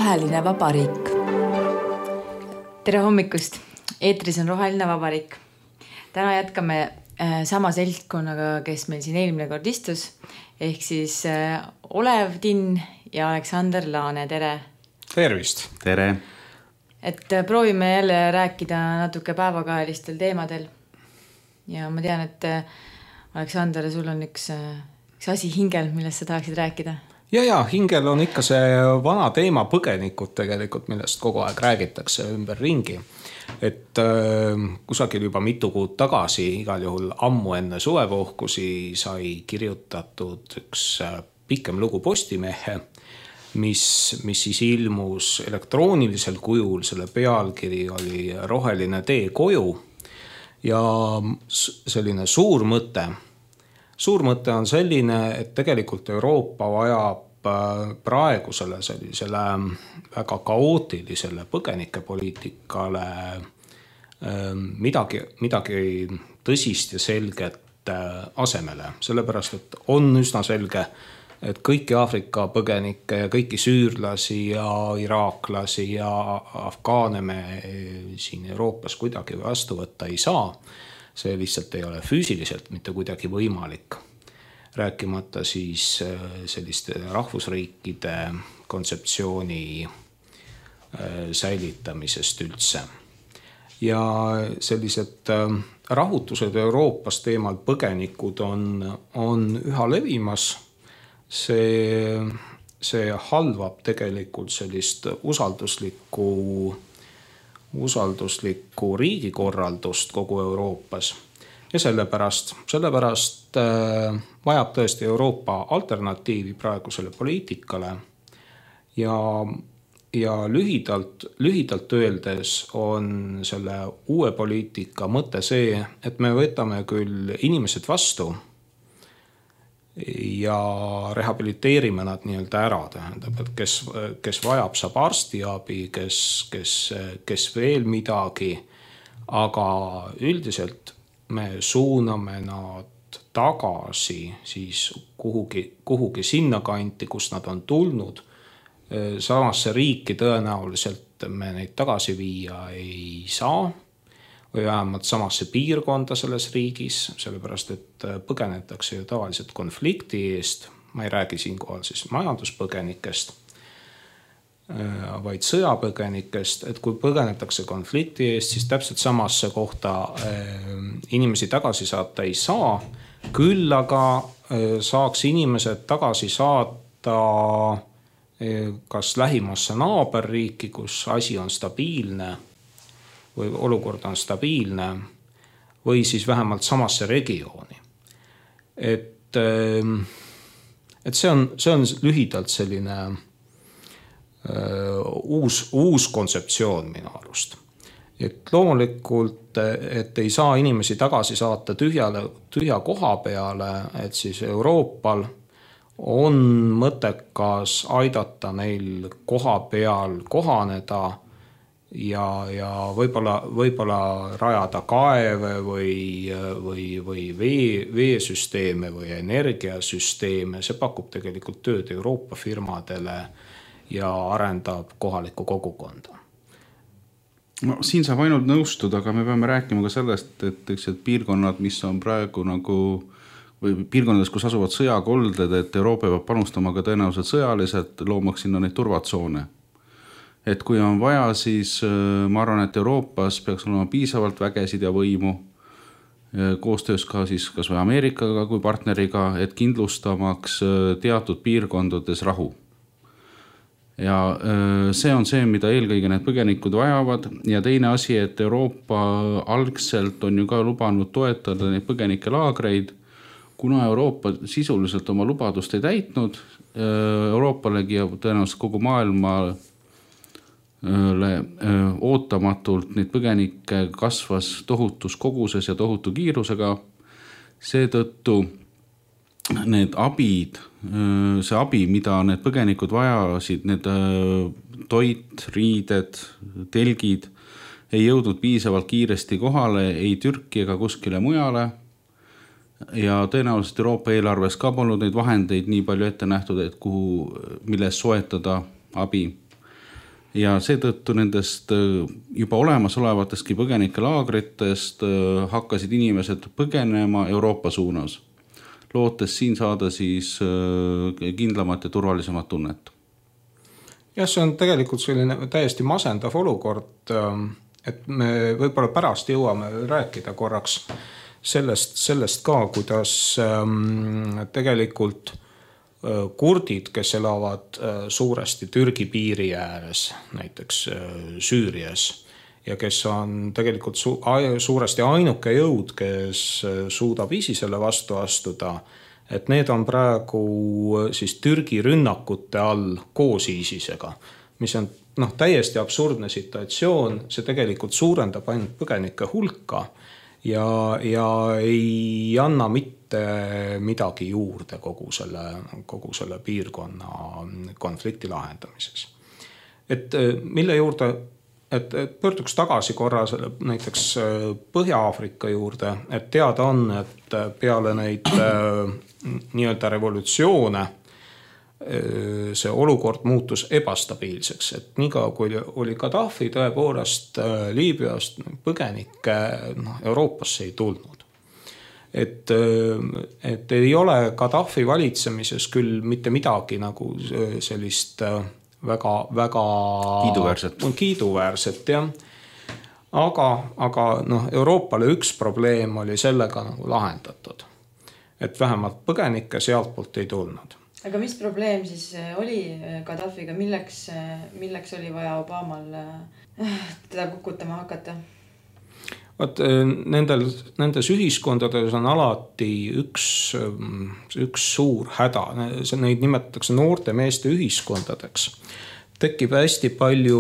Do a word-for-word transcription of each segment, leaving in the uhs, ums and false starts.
Roheline Vabariik. Tere hommikust! Eetris on Roheline Vabariik. Täna jätkame sama seltkonnaga, kes meil siin eelmine kord istus, ehk siis Olev Tinn ja Aleksander Laane. Tere! Tervist! Tere! Et proovime jälle rääkida natuke päevakajalistel teemadel. Ja ma tean, et Aleksander, sul on üks, üks asi hingel, millest sa tahaksid rääkida. Ja, ja, hingel on ikka see vana teema põgenikud tegelikult, millest kogu aeg räägitakse ümber ringi. Et äh, kusagil juba mitu kuud tagasi, igal juhul ammu enne suvepuhkusi sai kirjutatud üks pikem lugu Postimehe, mis, mis siis ilmus elektroonilisel kujul, selle pealkiri oli Roheline tee koju ja selline suur mõte. Suur mõte on selline, et tegelikult Euroopa vajab praegusele sellisele väga kaootilisele põgenikepoliitikale midagi, midagi tõsist ja selget asemele. Sellepärast, et on üsna selge, et kõiki Aafrika põgenikke ja kõiki süürlasi ja iraaklasi ja afgaane me siin Euroopas kuidagi vastu võtta ei saa. See lihtsalt ei ole füüsiliselt mitte kuidagi võimalik. Rääkimata siis selliste rahvusriikide kontseptsiooni säilitamisest üldse. Ja sellised rahutused Euroopas teemal põgenikud on, on üha levimas. See, see halvab tegelikult sellist usalduslikku usalduslikku riigikorraldust kogu Euroopas. Ja sellepärast, sellepärast äh, vajab tõesti Euroopa alternatiivi praegusele poliitikale. Ja, ja lühidalt, lühidalt öeldes on selle uue poliitika mõte see, et me võtame küll inimesed vastu ja rehabiliteerime nad nii-öelda ära, tähendab, et kes, kes vajab, saab arstiabi, kes, kes, kes veel midagi, aga üldiselt me suuname nad tagasi siis kuhugi, kuhugi sinna kanti, kus nad on tulnud. Samasse riiki tõenäoliselt me neid tagasi viia ei saa või vähemalt samasse piirkonda selles riigis, sellepärast et põgenetakse ju tavaliselt konflikti eest. Ma ei räägi siinkohal siis majanduspõgenikest, vaid sõjapõgenikest, et kui põgenetakse konflikti eest, siis täpselt samasse kohta inimesi tagasi saata ei saa. Küll aga saaks inimesed tagasi saata kas lähimasse naaberriiki, kus asi on stabiilne või olukord on stabiilne, või siis vähemalt samasse regiooni. Et, et see on, see on lühidalt selline uh, uus, uus kontseptsioon minu arust. Et loomulikult, et ei saa inimesi tagasi saata tühjale, tühja koha peale, et siis Euroopal on mõttekas aidata neil koha peal kohaneda ja, ja võib-olla, võib-olla rajada kaeve või, või, või vee, veesüsteeme või energiasüsteeme. See pakub tegelikult tööd Euroopa firmadele ja arendab kohalikku kogukonda. No, siin saab ainult nõustuda, aga me peame rääkima ka sellest, et, et piirkonnad, mis on praegu nagu või piirkonnades, kus asuvad sõjakolded, et Euroopa peab panustama ka tõenäoliselt sõjaliselt, loomaks sinna neid turvatsoone. Et kui on vaja, siis ma arvan, et Euroopas peaks olema piisavalt vägesid ja võimu koostöös ka siis kas või Ameerikaga kui partneriga, et kindlustamaks teatud piirkondades rahu. Ja see on see, mida eelkõige need põgenikud vajavad. Ja teine asi, et Euroopa algselt on ju ka lubanud toetada neid põgenike laagreid, kuna Euroopa sisuliselt oma lubadust ei täitnud, Euroopalegi ja tõenäoliselt kogu maailma ootamatult neid põgenikke kasvas tohutus koguses ja tohutu kiirusega. Seetõttu need abid, see abi, mida need põgenikud vajasid, need toit, riided, telgid ei jõudnud piisavalt kiiresti kohale ei Türki ega kuskile mujale. Ja tõenäoliselt Euroopa eelarves ka polnud neid vahendeid nii palju ette nähtud, et kuhu, milles soetada abi. ja seetõttu nendest juba olemasolevatestki põgenikelaagritest hakkasid inimesed põgenema Euroopa suunas, lootes siin saada siis kindlamat ja turvalisemat tunnet. Jah, see on tegelikult selline täiesti masendav olukord, et me võib-olla pärast jõuame rääkida korraks sellest, sellest ka, kuidas tegelikult kurdid, kes elavad suuresti Türgi piiri ääres, näiteks Süürias, ja kes on tegelikult su- suuresti ainuke jõud, kes suudab ISISele vastu astuda, et need on praegu siis Türgi rünnakute all koos ISISega, mis on noh, täiesti absurdne situatsioon, see tegelikult suurendab ainult põgenike hulka ja, ja ei anna mitte midagi juurde kogu selle, kogu selle piirkonna konflikti lahendamises. Et mille juurde, et pöörduks tagasi korra selle näiteks Põhja-Aafrika juurde, et teada on, et peale neid nii-öelda revolutsioone see olukord muutus ebastabiilseks, et niikaua kui oli Gaddafi tõepoolest Liibüast põgenikke no, Euroopasse ei tulnud. Et, et ei ole Gaddafi valitsemises küll mitte midagi nagu sellist väga, väga kiiduväärset, kiiduväärset jah. Aga, aga noh, Euroopale üks probleem oli sellega nagu lahendatud, et vähemalt põgenikke sealt poolt ei tulnud. Aga mis probleem siis oli Gaddafiga, milleks, milleks oli vaja Obamal teda kukutama hakata? Vaat, nendel, nendes ühiskondades on alati üks, üks suur häda, neid nimetatakse noorte meeste ühiskondadeks. Tekib hästi palju,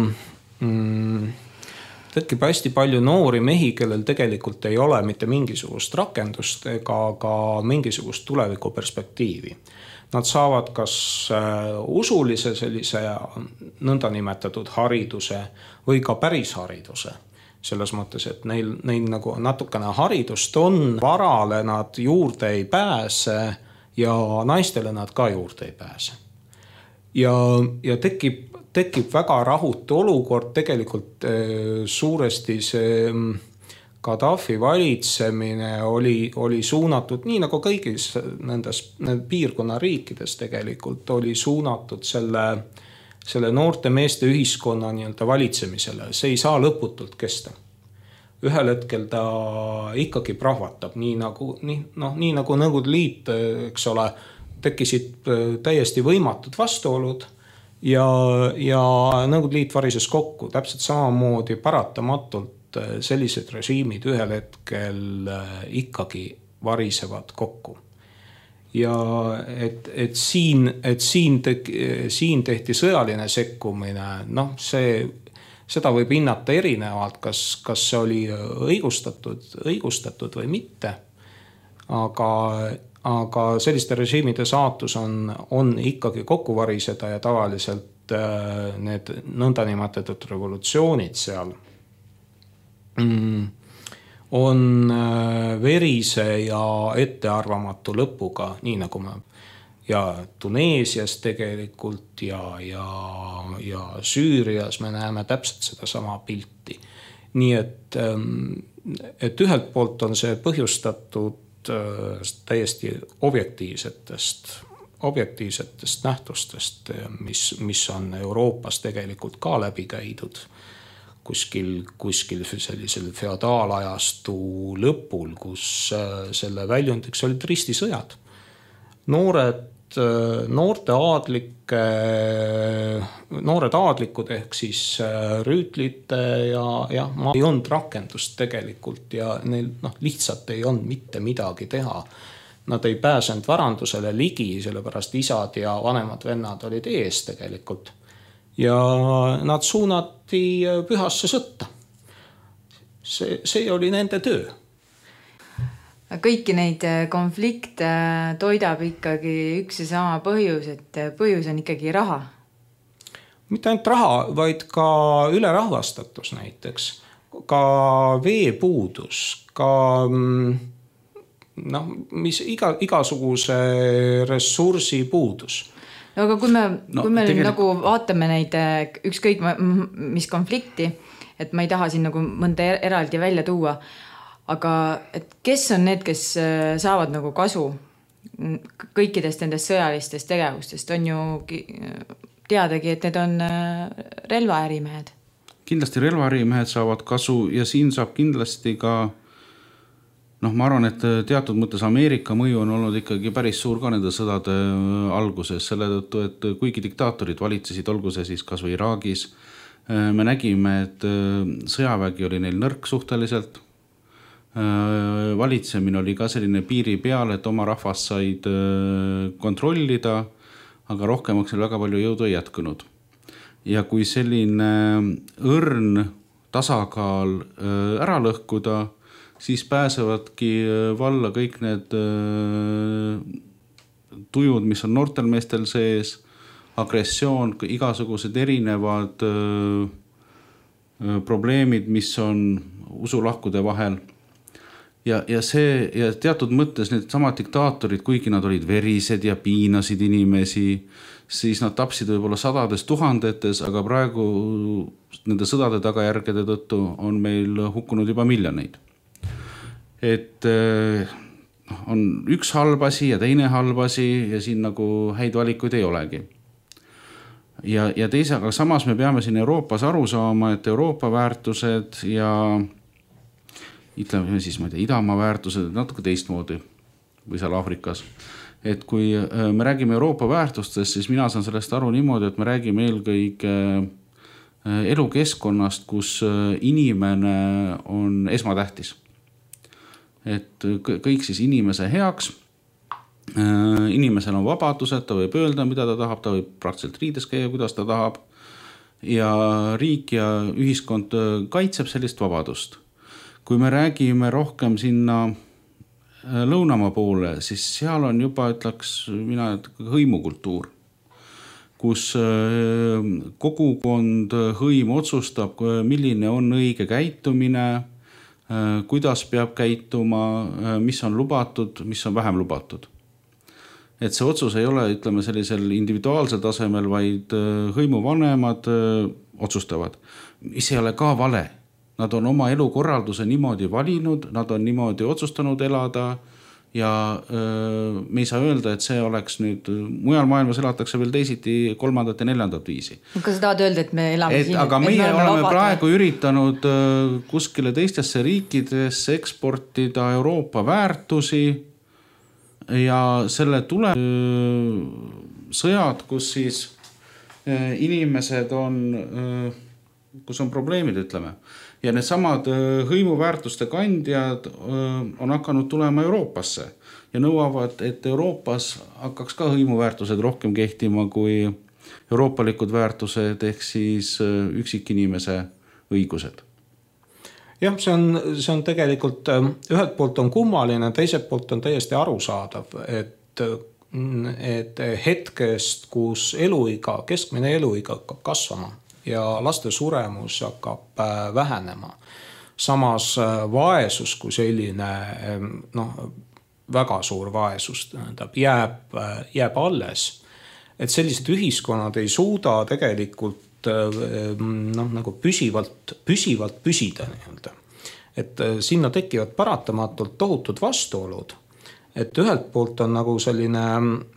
mm, tekib hästi palju noori mehi, kellel tegelikult ei ole mitte mingisugust rakendust ega ka mingisugust tuleviku perspektiivi. Nad saavad kas usulise sellise nõnda nimetatud hariduse või ka päris hariduse. Selles mõttes, et neil, neil nagu natukene haridust on, varale nad juurde ei pääse ja naistele nad ka juurde ei pääse. Ja, ja tekib, tekib väga rahutu olukord, tegelikult suuresti see Gaddafi valitsemine oli, oli suunatud, nii nagu kõigis nendes piirkonna riikides tegelikult, oli suunatud selle, selle noorte meeste ühiskonna nii-öelda valitsemisele. See ei saa lõputult kesta. Ühel hetkel ta ikkagi prahvatab, nii nagu, nii, no, nii nagu Nõukogude Liit, eks ole, tekkisid täiesti võimatud vastuolud ja, ja Nõukogude Liit varises kokku. Täpselt samamoodi paratamatult sellised režiimid ühel hetkel ikkagi varisevad kokku. Ja et, et siin, et siin, tek, siin tehti sõjaline sekkumine, noh, see, seda võib hinnata erinevalt, kas, kas see oli õigustatud, õigustatud või mitte. Aga, aga selliste režiimide saatus on, on ikkagi kokku variseda ja tavaliselt need nõnda nimetatud revolutsioonid seal on verise ja ettearvamatu lõpuga, nii nagu me ja Tuneesias tegelikult ja, ja, ja Süürias me näeme täpselt seda sama pilti. Nii et, et ühelt poolt on see põhjustatud täiesti objektiivsetest, objektiivsetest nähtustest, mis, mis on Euroopas tegelikult ka läbi käidud. Kuskil, kuskil sellisel feodaalajastu lõpul, kus selle väljundiks olid ristisõjad. Noored, noorte aadlike, noored aadlikud ehk siis rüütlite ja, ja ma ei olnud rakendust tegelikult ja neil noh, lihtsalt ei olnud mitte midagi teha. Nad ei pääsenud varandusele ligi, sellepärast isad ja vanemad vennad olid ees tegelikult. Ja nad suunati pühasse sõtta. See, see oli nende töö. Kõiki neid konflikte toidab ikkagi üks ja sama põhjus, et põhjus on ikkagi raha. Mitte ainult raha, vaid ka ülerahvastatus näiteks. Ka veepuudus, ka noh, mis iga, igasuguse ressursi puudus. No aga kui me, no, kui me tegelikult... nagu vaatame neid ükskõik mis konflikti, et ma ei taha siin nagu mõnda eraldi välja tuua, aga et kes on need, kes saavad nagu kasu kõikidest nendest sõjalistest tegevustest, on ju teadagi, et need on relvaärimehed. Kindlasti relvaärimehed saavad kasu ja siin saab kindlasti ka, noh, ma arvan, et teatud mõttes Ameerika mõju on olnud ikkagi päris suur ka nende sõdade alguses, selle tõttu, et kuigi diktaatorid valitsesid, olgu see siis kas või Iraagis, me nägime, et sõjavägi oli neil nõrk suhteliselt. Valitsemine oli ka selline piiri peal, et oma rahvast said kontrollida, aga rohkemaks oli väga palju jõudu ei jätkunud. Ja kui selline õrn tasakaal ära lõhkuda, siis pääsevadki valla kõik need tujud, mis on noortel meestel sees, agressioon, igasugused erinevad probleemid, mis on usulahkude vahel. Ja, ja, see, ja teatud mõttes need samad diktaatorid, kuigi nad olid verised ja piinasid inimesi, siis nad tapsid võib-olla sadades tuhandetes, aga praegu nende sõdade tagajärgede tõttu on meil hukkunud juba miljoneid. Et on üks halb asi ja teine halb asi ja siin nagu häid valikuid ei olegi. Ja, ja teise, aga samas me peame siin Euroopas aru saama, et Euroopa väärtused ja ütleme siis, ma ei tea, idamaa väärtused natuke teistmoodi või seal Aafrikas. Et kui me räägime Euroopa väärtustest, siis mina saan sellest aru niimoodi, et me räägime eelkõige elukeskkonnast, kus inimene on esmatähtis. Et kõik siis inimese heaks, inimesel on vabadused, ta võib öelda, mida ta tahab, ta võib praktiliselt riides käia, kuidas ta tahab. Ja riik ja ühiskond kaitseb sellist vabadust. Kui me räägime rohkem sinna lõunamaa poole, siis seal on juba, ütleks mina, hõimukultuur, kus kogukond, hõim otsustab, milline on õige käitumine, kuidas peab käituma, mis on lubatud, mis on vähem lubatud. Et see otsus ei ole, ütleme, sellisel individuaalsel tasemel, vaid hõimuvanemad otsustavad, mis ei ole ka vale. Nad on oma elukorralduse niimoodi valinud, nad on niimoodi otsustanud elada ja öö, me ei saa öelda, et see oleks nüüd, mujal maailmas elatakse veel teisiti kolmandat ja neljandat viisi. Kas sa tahad öelda, et me elame et, siin? Aga meie me oleme vabad. Praegu üritanud öö, kuskile teistesse riikidesse eksportida Euroopa väärtusi ja selle tule öö, sõjad, kus siis öö, inimesed on, öö, kus on probleemid, ütleme. Ja need samad hõimuväärtuste kandjad on hakanud tulema Euroopasse ja nõuavad, et Euroopas hakkaks ka hõimuväärtused rohkem kehtima kui euroopalikud väärtused ehk siis üksikinimese õigused. Jah, see on, see on tegelikult ühelt poolt on kummaline, teiselt poolt on täiesti arusaadav, et, et hetkest, kus eluiga, keskmine eluiga hakkab kasvama ja laste suremus hakkab vähenema. Samas vaesus kui selline, noh, väga suur vaesus jääb, jääb alles. Et sellised ühiskonnad ei suuda tegelikult noh, nagu püsivalt, püsivalt püsida. Nii-öelda. Et sinna tekivad paratamatult tohutud vastuolud. Et ühelt poolt on nagu selline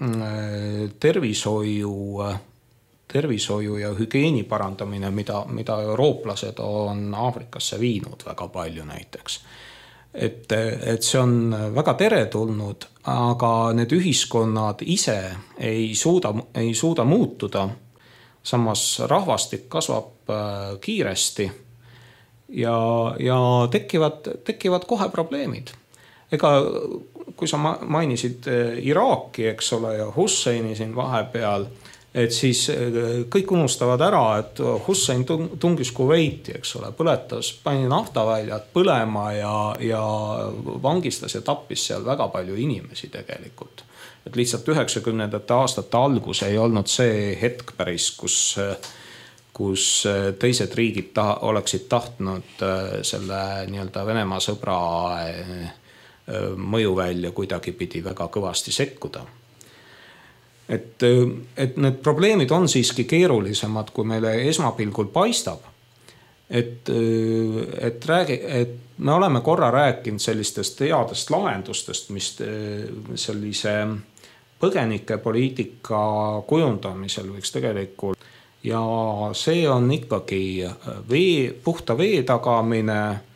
tervishoiu tervishoiu ja hügieeni parandamine, mida, mida eurooplased on Aafrikasse viinud väga palju näiteks. Et, et see on väga teretulnud, aga need ühiskonnad ise ei suuda, ei suuda muutuda. Samas rahvastik kasvab kiiresti ja, ja tekivad, tekivad kohe probleemid. Ega kui sa mainisid Iraaki, eks ole, ja Husseini siin vahepeal, et siis kõik unustavad ära, et Hussein tungis Kuveiti, eks ole, põletas, pani naftaväljad põlema ja, ja vangistas ja tappis seal väga palju inimesi tegelikult. Et lihtsalt üheksakümnendate aastate algus ei olnud see hetk päris, kus, kus teised riigid ta, oleksid tahtnud selle nii-öelda Venemaa sõbra mõjuvälja kuidagi pidi väga kõvasti sekkuda. et, et need probleemid on siiski keerulisemad, kui meile esmapilgul paistab. Et, et, räägi, et me oleme korra rääkinud sellistest headest lahendustest, mis sellise põgenikepoliitika kujundamisel võiks tegelikult. Ja see on ikkagi vee, puhta vee tagamine,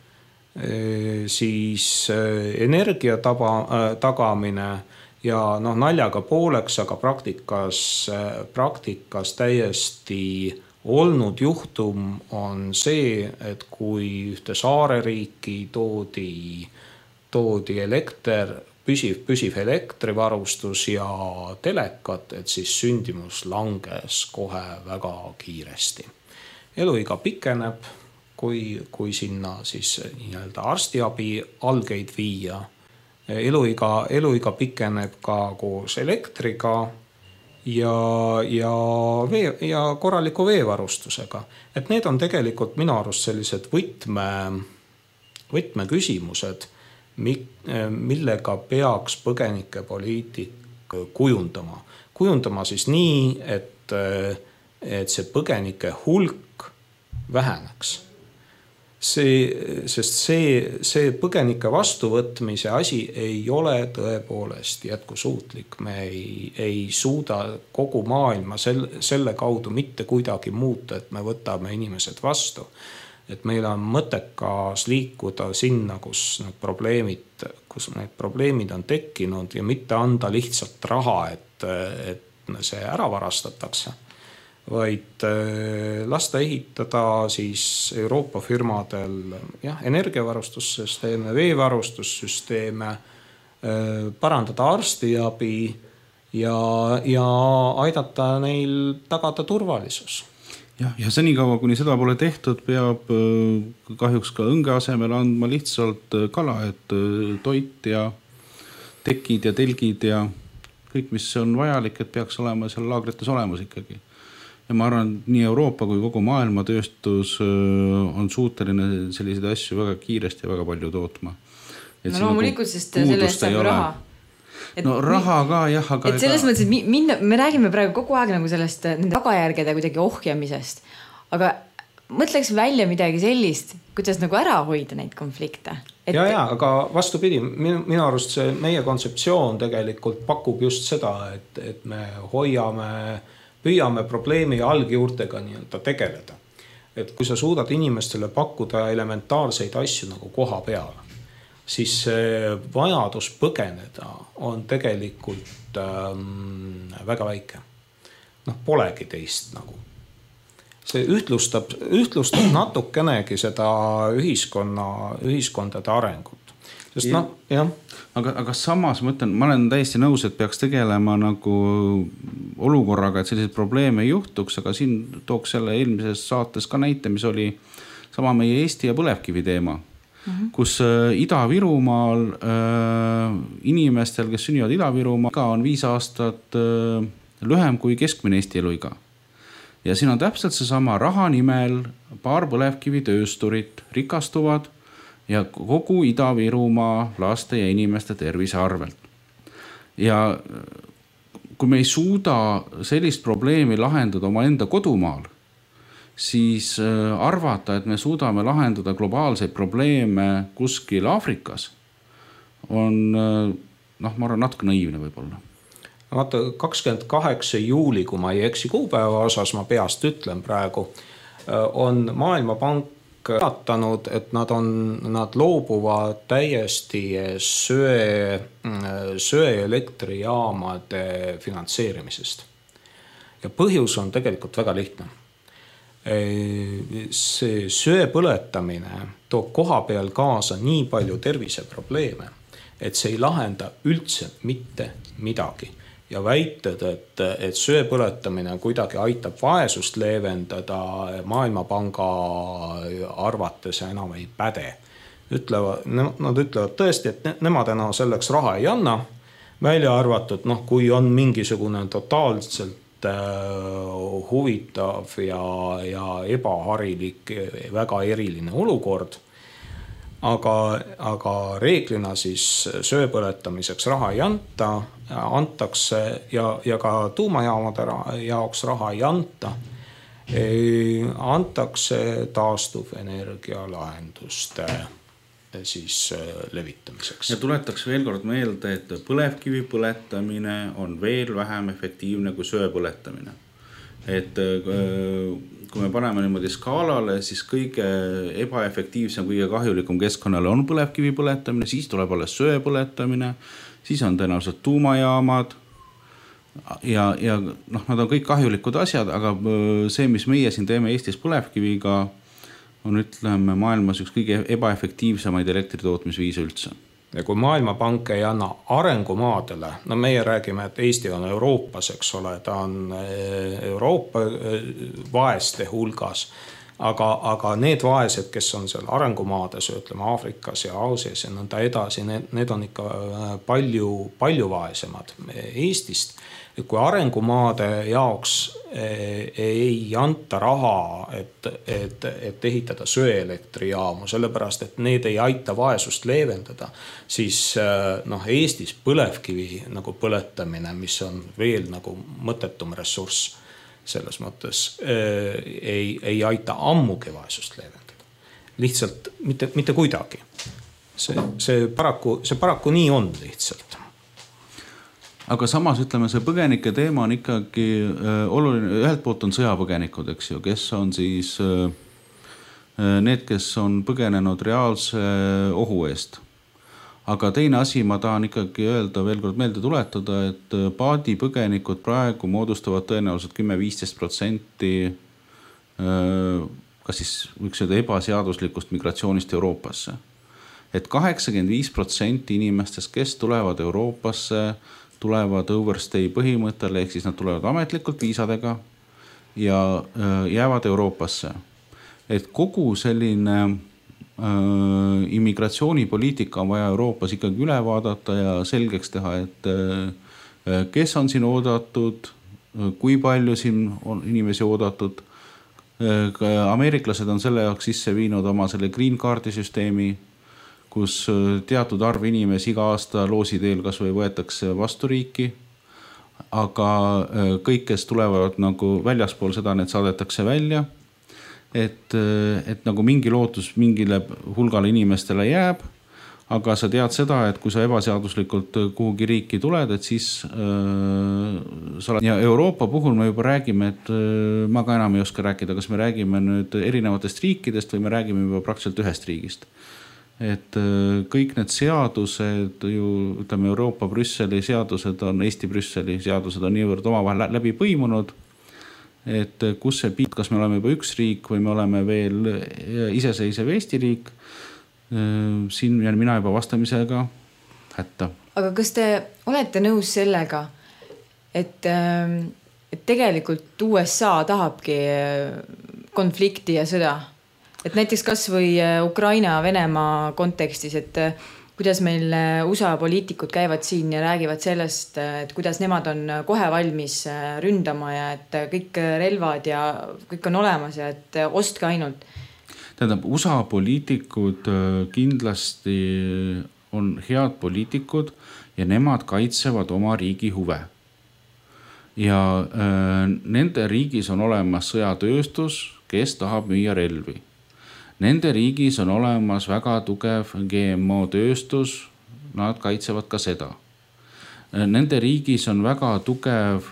siis energia taba, tagamine ja noh, naljaga pooleks, aga praktikas, praktikas täiesti olnud juhtum on see, et kui ühte saareriiki toodi, toodi elekter, püsiv, püsiv elektrivarustus ja telekat, et siis sündimus langes kohe väga kiiresti. Eluiga pikeneb, kui, kui sinna siis nii-öelda arstiabi algeid viia. Eluiga, eluiga pikeneb ka koos elektriga ja, ja, vee, ja korraliku veevarustusega. Et need on tegelikult minu arust sellised võtme, võtmeküsimused, millega peaks põgenikepoliitik kujundama. Kujundama siis nii, et, et see põgenike hulk väheneks. See, sest see, see põgenike vastuvõtmise asi ei ole tõepoolest jätkusuutlik. Me ei, ei suuda kogu maailma selle, selle kaudu mitte kuidagi muuta, et me võtame inimesed vastu. Et meil on mõttekas liikuda sinna, kus need probleemid, kus need probleemid on tekkinud ja mitte anda lihtsalt raha, et, et see ära varastatakse, vaid lasta ehitada siis Euroopa firmadel jah, energiavarustussüsteeme, veevarustussüsteeme, parandada arstiabi ja, ja aidata neil tagada turvalisus. Ja, ja senikaua, kuni seda pole tehtud, peab kahjuks ka õnge asemel andma lihtsalt kala, et toit ja tekid ja telgid ja kõik, mis on vajalik, et peaks olema seal laagrites olemas ikkagi. Ja ma arvan, nii Euroopa kui kogu maailma tööstus on suuteline selliseid asju väga kiiresti ja väga palju tootma. Et no loomulikult, sest selle eest saab raha. Et no raha ka, jah, aga... Et selles mõttes, et minna, me räägime praegu kogu aeg nagu sellest nende tagajärgede kuidagi ohjamisest, aga mõtleks välja midagi sellist, kuidas nagu ära hoida neid konflikte. Et... Ja, ja, aga vastupidi, minu, minu arust see meie kontseptsioon tegelikult pakub just seda, et, et me hoiame, püüame probleemi algjuurtega nii-öelda tegeleda. Et kui sa suudad inimestele pakkuda elementaarseid asju nagu koha peale, siis vajadus põgeneda on tegelikult ähm, väga väike. Noh, polegi teist nagu. See ühtlustab, ühtlustab natukenegi seda ühiskonna, ühiskondade arengut. Sest ja, no, jah. Aga, aga samas mõtlen, ma olen täiesti nõus, et peaks tegelema nagu olukorraga, et selliseid probleeme ei juhtuks, aga siin tooks selle eelmises saates ka näite, mis oli sama meie Eesti ja põlevkivi teema. Mm-hmm. Kus äh, Ida-Virumaal äh, inimestel, kes sünnivad Ida-Virumaal, on viis aastat äh, lühem kui keskmine Eesti eluiga. Ja siin on täpselt seesama raha nimel paar põlevkivi töösturit rikastuvad ja kogu Ida-Virumaa laste ja inimeste tervise arvelt. Ja kui me ei suuda sellist probleemi lahendada oma enda kodumaal, siis arvata, et me suudame lahendada globaalseid probleeme kuskil Aafrikas, on, noh, ma arvan, natuke naiivne võib-olla. Vaata, kakskümmend kaheksa juuli, kui ma ei eksi kuupäeva osas, ma peast ütlen praegu, on Maailmapank teatanud, et nad, on, nad loobuvad täiesti söe, söeelektrijaamade finantseerimisest. Ja põhjus on tegelikult väga lihtne. See söe põletamine toob koha peal kaasa nii palju terviseprobleeme, et see ei lahenda üldse mitte midagi. Ja väited, et, et söe põletamine kuidagi aitab vaesust leevendada, Maailmapanga arvates enam ei päde. Ütlevad, nad ütlevad tõesti, et nemad enam selleks raha ei anna, välja arvatud, noh, kui on mingisugune totaalselt huvitav ja, ja ebaharilik, väga eriline olukord. aga, aga reeglina siis söe põletamiseks raha ei anta, antakse ja, ja ka tuumajaamade jaoks raha ei anta. Ei, antakse taastuvenergia lahenduste siis levitamiseks. Ja tuletaks veel kord meelde, et põlevkivi põletamine on veel vähem efektiivne kui söe põletamine. Et kui me paneme niimoodi skaalale, siis kõige ebaefektiivsem, kõige kahjulikum keskkonnale on põlevkivi põletamine, siis tuleb alles söe põletamine, siis on tõenäoliselt tuumajaamad ja, ja noh, nad on kõik kahjulikud asjad, aga see, mis meie siin teeme Eestis põlevkiviga, on ütleme maailmas üks kõige ebaefektiivsemaid elektritootmisviise üldse. Ja kui Maailmapank ei anna arengumaadele, no meie räägime, et Eesti on Euroopas, eks ole, ta on Euroopa vaeste hulgas, aga, aga need vaesed, kes on seal arengumaades, ütleme Aafrikas ja Aasias ja nõnda edasi, need, need on ikka palju, palju vaesemad Eestist. Kui arengumaade jaoks ei anta raha, et, et, et ehitada söeelektrijaamu, sellepärast, et need ei aita vaesust leevendada, siis noh, Eestis põlevkivi nagu põletamine, mis on veel nagu mõttetum ressurss selles mõttes, ei, ei aita ammugi vaesust leevendada. Lihtsalt mitte, mitte kuidagi. See, see, paraku, see paraku nii on lihtsalt. Aga samas ütleme, see põgenike teema on ikkagi äh, oluline, ühelt poolt on sõjapõgenikud, eks ju, kes on siis äh, need, kes on põgenenud reaalse ohu eest. Aga teine asi, ma tahan ikkagi öelda, veel kord meelde tuletada, et paadipõgenikud praegu moodustavad tõenäoliselt kümme kuni viisteist protsenti äh, kas siis võiks öelda ebaseaduslikust migratsioonist Euroopasse. Et kaheksakümmend viis protsenti inimestest, kes tulevad Euroopasse, tulevad overstay põhimõttele, ehk siis nad tulevad ametlikult viisadega ja jäävad Euroopasse. Et kogu selline äh, immigratsioonipoliitika on vaja Euroopas ikkagi üle vaadata ja selgeks teha, et äh, kes on siin oodatud, kui palju siin on inimesi oodatud. Äh, ameeriklased on selle jaoks sisse viinud oma selle green card'i süsteemi, kus teatud arv inimesi iga aasta loosi teel kas või võetakse vastu riiki, aga kõik, kes tulevad nagu väljaspool seda, need saadetakse välja, et, et nagu mingi lootus mingile hulgale inimestele jääb, aga sa tead seda, et kui sa ebaseaduslikult kuhugi riiki tuled, et siis äh, sa oled... Ja Euroopa puhul me juba räägime, et äh, ma ka enam ei oska rääkida, kas me räägime nüüd erinevatest riikidest või me räägime juba praktiliselt ühest riigist. Et kõik need seadused ju, ütleme Euroopa Brüsseli seadused on, Eesti Brüsseli seadused on niivõrd omavahel läbi põimunud, et kus see piit, kas me oleme juba üks riik või me oleme veel iseseisev Eesti riik, siin jään mina juba vastamisega hätta. Aga kas te olete nõus sellega, et, et tegelikult U S A tahabki konflikti ja sõda? Et näiteks kas või Ukraina-Venemaa kontekstis, et kuidas meil U S A poliitikud käivad siin ja räägivad sellest, et kuidas nemad on kohe valmis ründama ja et kõik relvad ja kõik on olemas ja et ostke ainult. Tähendab, U S A poliitikud kindlasti on head poliitikud ja nemad kaitsevad oma riigi huve. Ja äh, nende riigis on olemas sõjatööstus, kes tahab müüa relvi. Nende riigis on olemas väga tugev G M O tööstus, nad kaitsevad ka seda. Nende riigis on väga tugev,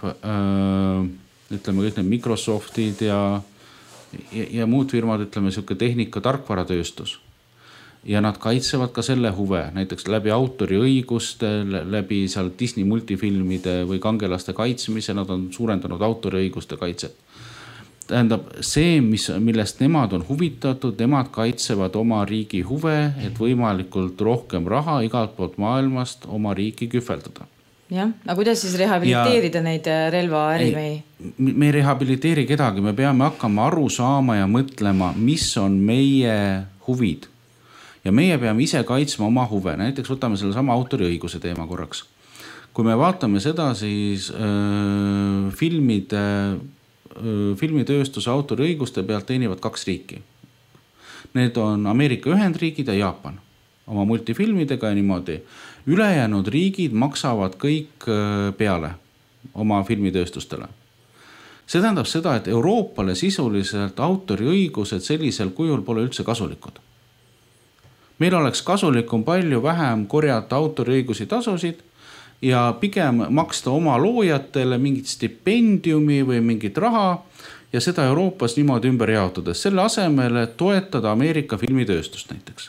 ütleme kõik need Microsoftid ja, ja, ja muud firmad, ütleme selline tehnika tarkvaratööstus. Ja nad kaitsevad ka selle huve, näiteks läbi autoriõiguste, läbi seal Disney multifilmide või kangelaste kaitsmise, nad on suurendanud autoriõiguste kaitset. Tähendab, see, mis, millest nemad on huvitatud, nemad kaitsevad oma riigi huve, et võimalikult rohkem raha igalt poolt maailmast oma riiki kühveldada. Jah, aga kuidas siis rehabiliteerida ja, neid relvaärimehi? Me ei rehabiliteeri kedagi, me peame hakkama aru saama ja mõtlema, mis on meie huvid. Ja meie peame ise kaitsma oma huve, näiteks võtame selle sama autoriõiguse teema korraks. Kui me vaatame seda, siis äh, filmide... filmitööstuse autoriõiguste pealt teenivad kaks riiki. need on Ameerika Ühendriigid ja Jaapan oma multifilmidega ja niimoodi. Ülejäänud riigid maksavad kõik peale oma filmitööstustele. See tähendab seda, et Euroopale sisuliselt autoriõigused sellisel kujul pole üldse kasulikud. Meil oleks kasulikum palju vähem korjata autoriõigusi tasusid ja pigem maksta oma loojatele mingit stipendiumi või mingit raha ja seda Euroopas niimoodi ümber jaotades. Selle asemel, et toetada Ameerika filmitööstust näiteks.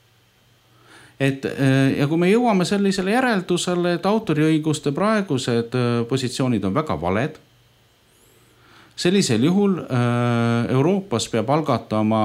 Et, ja kui me jõuame sellisele järeldusele, et autoriõiguste praegused positsioonid on väga valed, sellisel juhul Euroopas peab algatama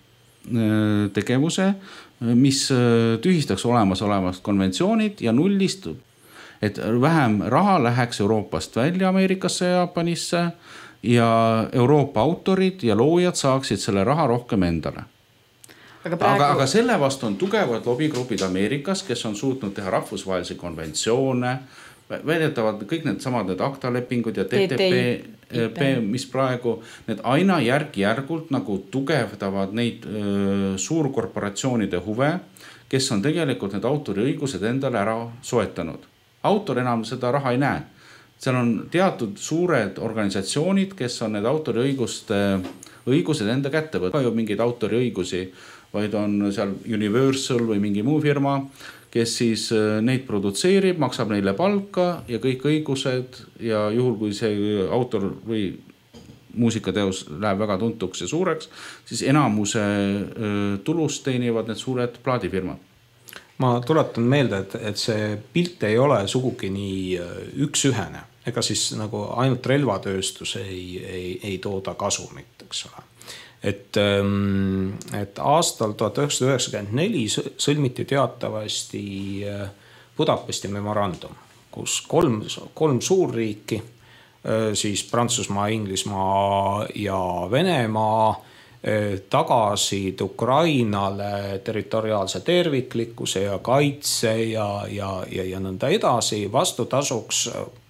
tegevuse, mis tühistaks olemas olevast konventsioonid ja nullistub, et vähem raha läheks Euroopast välja Ameerikasse ja Jaapanisse ja Euroopa autorid ja loojad saaksid selle raha rohkem endale. Aga, praegu... aga, aga selle vastu on tugevad lobigrupid Ameerikas, kes on suutnud teha rahvusvahelisi konventsioone, väidetavad kõik need samad need ACTA lepingud ja T T P, mis praegu need aina järg-järgult nagu tugevdavad neid öö, suurkorporatsioonide huve, kes on tegelikult need autoriõigused endale ära soetanud. Autor enam seda raha ei näe. Seal on teatud suured organisatsioonid, kes on need autoriõiguste õigused enda kätte võtta. Ka ju mingeid autoriõigusi, vaid on seal Universal või mingi muu firma, kes siis neid produtseerib, maksab neile palka ja kõik õigused ja juhul kui see autor või muusikateos läheb väga tuntuks ja suureks, siis enamuse tulust teenivad need suured plaadifirmad. Ma tuletan meelde, et, et see pilt ei ole sugugi nii üks-ühene. Ega siis nagu ainult relvatööstus ei, ei, ei tooda kasumit, eks ole. Et, et aastal tuhat üheksasada üheksakümmend neli sõlmiti teatavasti Budapesti memorandum, kus kolm, kolm suurriiki, siis Prantsusmaa, Inglismaa ja Venemaa tagasid Ukrainale territoriaalse terviklikkuse ja kaitse ja, ja, ja, ja nõnda edasi vastutasuks,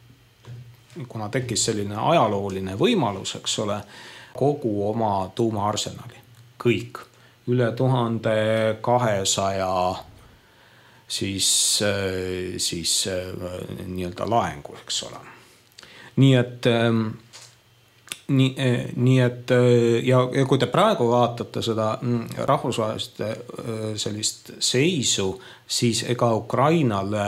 kuna tekkis selline ajalooline võimalus, eks ole, kogu oma tuumaarsenali. Kõik. Üle tuhande kahesaja siis, siis nii-öelda laengu, eks ole. Nii et, nii, nii et ja, ja kui te praegu vaatate seda rahvusvahelist sellist seisu, siis ega Ukrainale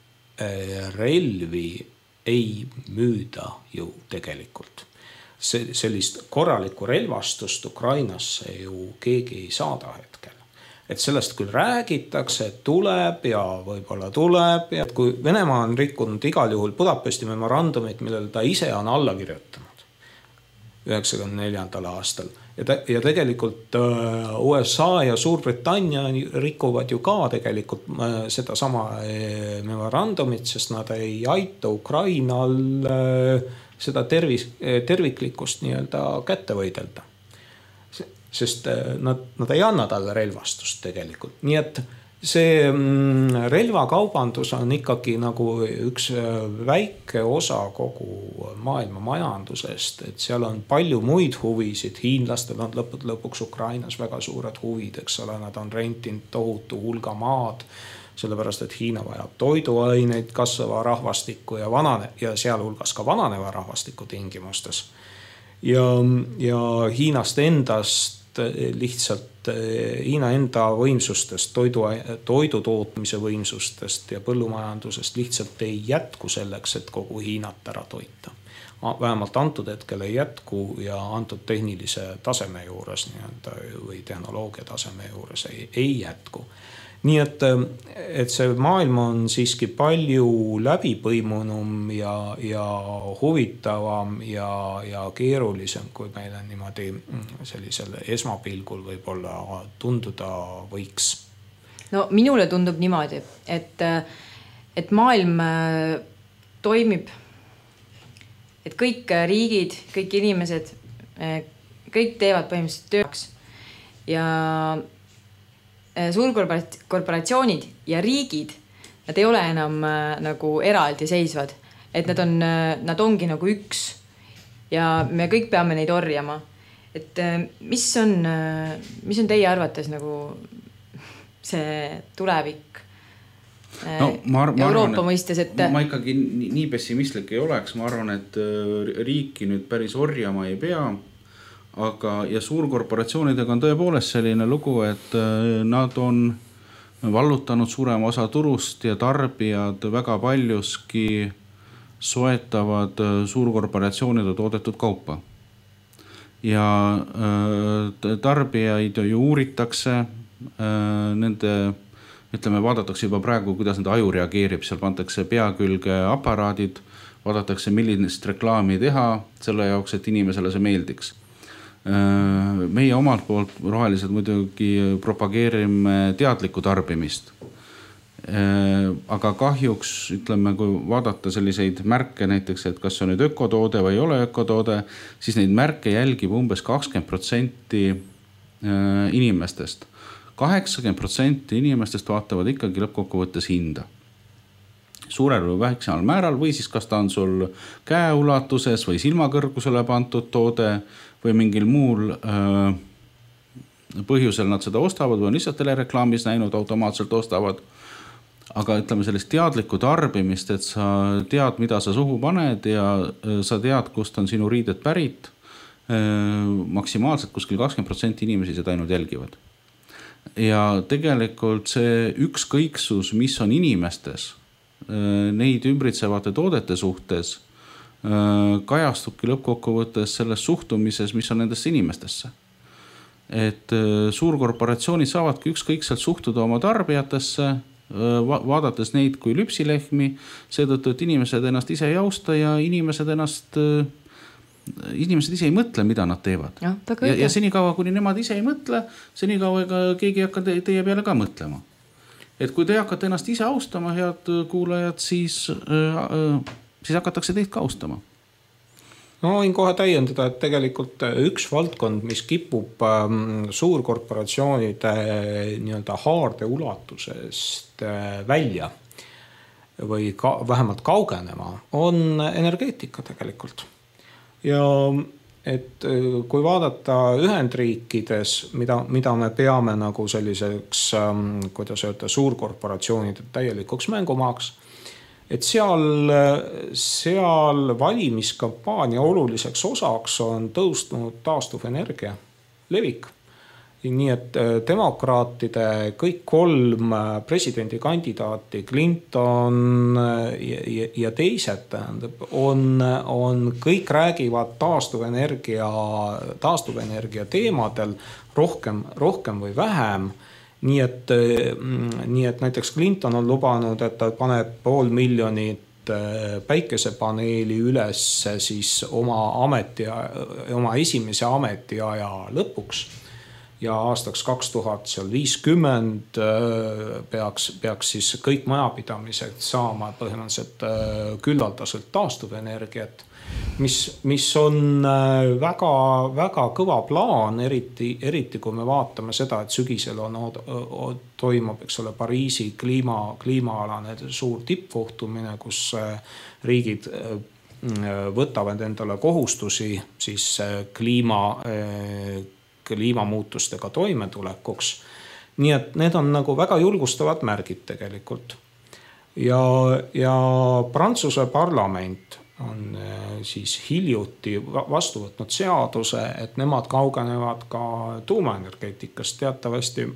relvi ei müüda ju tegelikult. Sellist korralikku relvastust Ukrainasse ju keegi ei saada hetkel. Et sellest küll räägitakse, et tuleb ja võib-olla tuleb. Ja kui Venemaa on rikkunud igal juhul Budapesti memorandumit, millele ta ise on alla kirjutanud üheksakümne neljandal aastal. Ja, te, ja tegelikult U S A ja Suurbritannia rikuvad ju ka tegelikult seda sama memorandumit, sest nad ei aita Ukrainal seda tervis, terviklikkust nii-öelda kätte võidelda. Sest nad, nad ei anna talle relvastust tegelikult. Nii et see relvakaubandus on ikkagi nagu üks väike osa kogu maailma majandusest, et seal on palju muid huvisid. Hiinlastel on lõpud lõpuks Ukrainas väga suured huvid, eks ole, nad on rentinud tohutu hulga maad, sellepärast, et Hiina vajab toiduaineid, kasvava rahvastiku ja, vanane, ja sealhulgas ka vananeva rahvastiku tingimustes. Ja, ja Hiinast endast lihtsalt, Hiina enda võimsustest, toidu, toidu tootmise võimsustest ja põllumajandusest lihtsalt ei jätku selleks, et kogu Hiinat ära toita. Vähemalt antud hetkel ei jätku ja antud tehnilise taseme juures nii-öelda, või tehnoloogia taseme juures ei, ei jätku. Nii et, et see maailm on siiski palju läbipõimunum ja, ja huvitavam ja, ja keerulisem, kui meile niimoodi sellisel esmapilgul võib-olla tunduda võiks. No minule tundub niimoodi, et, et maailm toimib, et kõik riigid, kõik inimesed, kõik teevad põhimõtteliselt tööks ja suurkorporatsioonid ja riigid, nad ei ole enam nagu eraldi seisvad, et nad, on, nad ongi nagu üks ja me kõik peame neid orjama. et mis on, mis on teie arvates nagu see tulevik no, ma ar- ma Euroopa arvan, mõistes, et ma ikkagi nii, nii pessimistlik ei oleks, ma arvan, et riiki nüüd päris orjama ei pea, aga ja suurkorporatsioonidega on tõepoolest selline lugu, et nad on vallutanud suurema osa turust ja tarbijad väga paljuski soetavad suurkorporatsioonide toodetud kaupa. Ja tarbijaid ju uuritakse, nende, ütleme, vaadatakse juba praegu, kuidas nende aju reageerib, seal pantakse pea külge aparaadid, vaadatakse, millist reklaami teha selle jaoks, et inimesele see meeldiks. Meie omalt poolt rohelised muidugi propageerime teadlikku tarbimist. Aga kahjuks, ütleme, kui vaadata selliseid märke näiteks, et kas on nüüd ökotoode või ei ole ökotoode, siis neid märke jälgib umbes kakskümmend protsenti inimestest. kaheksakümmend protsenti inimestest vaatavad ikkagi lõppkokkuvõttes hinda. Suurel või väiksemal määral või siis kas ta on sul käeulatuses või silmakõrgusele pandud toode või mingil muul öö, põhjusel nad seda ostavad või on lihtsalt telereklaamis näinud, automaatselt ostavad. Aga ütleme sellist teadlikku tarbimist, et sa tead, mida sa suhu paned ja sa tead, kust on sinu riided pärit. Maksimaalselt kuskil kakskümmend protsenti inimesi seda ainult jälgivad. Ja tegelikult see ükskõiksus, mis on inimestes, neid ümbritsevate toodete suhtes, kajastubki lõppkokkuvõttes selles suhtumises, mis on nendesse inimestesse. Et suurkorporatsioonid saavadki ükskõikselt suhtuda oma tarbijatesse, vaadates neid kui lüpsilehmi, seetõttu, et inimesed ennast ise ei austa ja inimesed ennast, inimesed ise ei mõtle, mida nad teevad. Ja, ja, ja senikaua, kuni nemad ise ei mõtle, senikaua ega keegi ei hakka teie peale ka mõtlema. Et kui te hakkate ennast ise austama, head kuulajad, siis, siis hakatakse teid ka austama. No võin kohe täiendada, et tegelikult üks valdkond, mis kipub suurkorporatsioonide nii-öelda haarde ulatusest välja või ka, vähemalt kaugenema, on energeetika tegelikult. Ja et kui vaadata Ühendriikides, mida, mida me peame nagu selliseks, kuidas öelda, suurkorporatsioonide täielikuks mängumaaks, et seal, seal valimiskampaania oluliseks osaks on tõusnud taastuvenergia levik. Nii et demokraatide kõik kolm presidendikandidaati, Clinton ja, ja teised, on, on, kõik räägivad taastuvenergia, taastuvenergia teemadel rohkem, rohkem või vähem. Nii et, nii et näiteks Clinton on lubanud, et ta paneb pool miljonit päikesepaneeli üles siis oma, ameti, oma esimese ametiaja lõpuks. Ja aastaks kaks tuhat viiskümmend peaks, peaks siis kõik majapidamised saama põhimõtteliselt küllaldaselt taastuvenergiat, mis, mis on väga, väga kõva plaan, eriti, eriti kui me vaatame seda, et sügisel on, toimub, eks ole, Pariisi kliima, kliimaalane suur tippkohtumine, kus riigid võtavad endale kohustusi siis kliima, kliimamuutustega toimetulekuks. Nii et need on nagu väga julgustavad märgid tegelikult. Ja, ja Prantsuse parlament on siis hiljuti vastu võtnud seaduse, et nemad kaugenevad ka tuumaenergeetikast. Teatavasti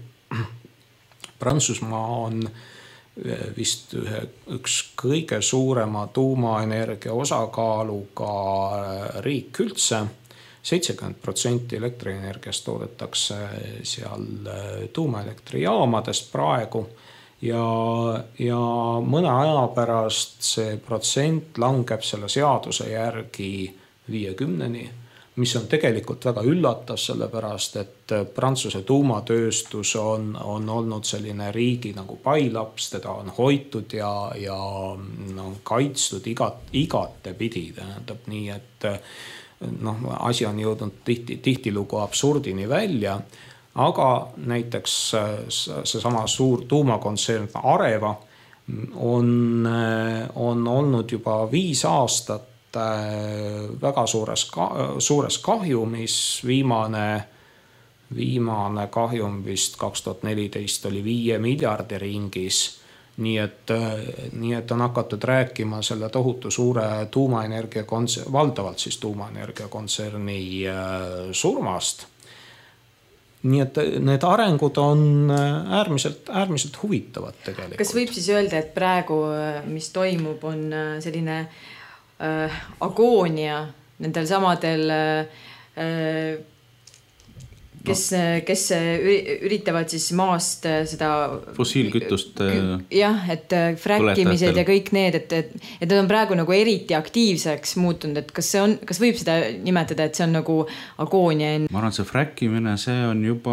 Prantsusmaa on vist ühe, üks kõige suurema tuumaenergia osakaaluga riik üldse. seitsekümmend protsenti elektrienergiast toodetakse seal tuumaelektrijaamadest praegu ja, ja mõne aja pärast see protsent langeb selle seaduse järgi viiekümneni, mis on tegelikult väga üllatav, sellepärast et Prantsuse tuumatööstus on, on olnud selline riigi nagu pailaps, teda on hoitud ja, ja no, kaitstud igat, igate pidi, tähendab nii, et noh, asi on jõudnud tihti, tihtilugu absurdini välja, aga näiteks seesama suur tuumakontsern Areva on, on olnud juba viis aastat väga suures, suures kahjumis, viimane, viimane kahjum vist kaks tuhat neliteist oli viie miljardi ringis. Nii et, nii et on hakatud rääkima selle tohutu suure tuumaenergia kontserni, valdavalt siis tuumaenergia kontserni surmast. Nii et need arengud on äärmiselt, äärmiselt huvitavad tegelikult. Kas võib siis öelda, et praegu, mis toimub, on selline äh, agoonia nendel samadel äh, kes, kes üritavad siis maast seda fossiilkütust jah, et fräkkimised ja kõik need, et, et, et nad on praegu nagu eriti aktiivseks muutunud, et kas see on, kas võib seda nimetada, et see on nagu agoonia? Ma arvan, see fräkkimine, see on juba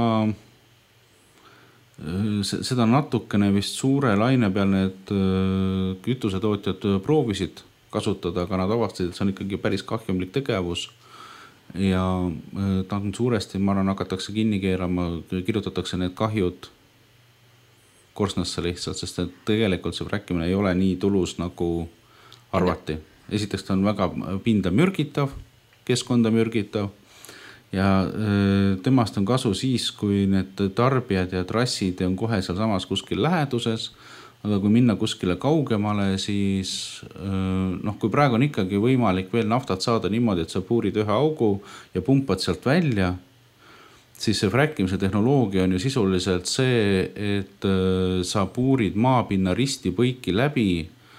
seda natukene vist suure laine peal need kütusetootjad proovisid kasutada, aga nad avastasid, et see on ikkagi päris kahjumlik tegevus. Ja ta on suuresti, ma arvan, hakatakse kinni keerama, kirjutatakse need kahjud korsnasse lihtsalt, sest et tegelikult see fräkkimine ei ole nii tulus, nagu arvati. Esiteks ta on väga pinda mürgitav, keskkonda mürgitav ja temast on kasu siis, kui need tarbijad ja trassid on kohe seal samas kuskil läheduses. Aga kui minna kuskile kaugemale, siis noh, kui praegu on ikkagi võimalik veel naftat saada niimoodi, et sa puurid ühe augu ja pumpad sealt välja, siis see fräkkimise tehnoloogia on ju sisuliselt see, et sa puurid maapinna risti põiki läbi,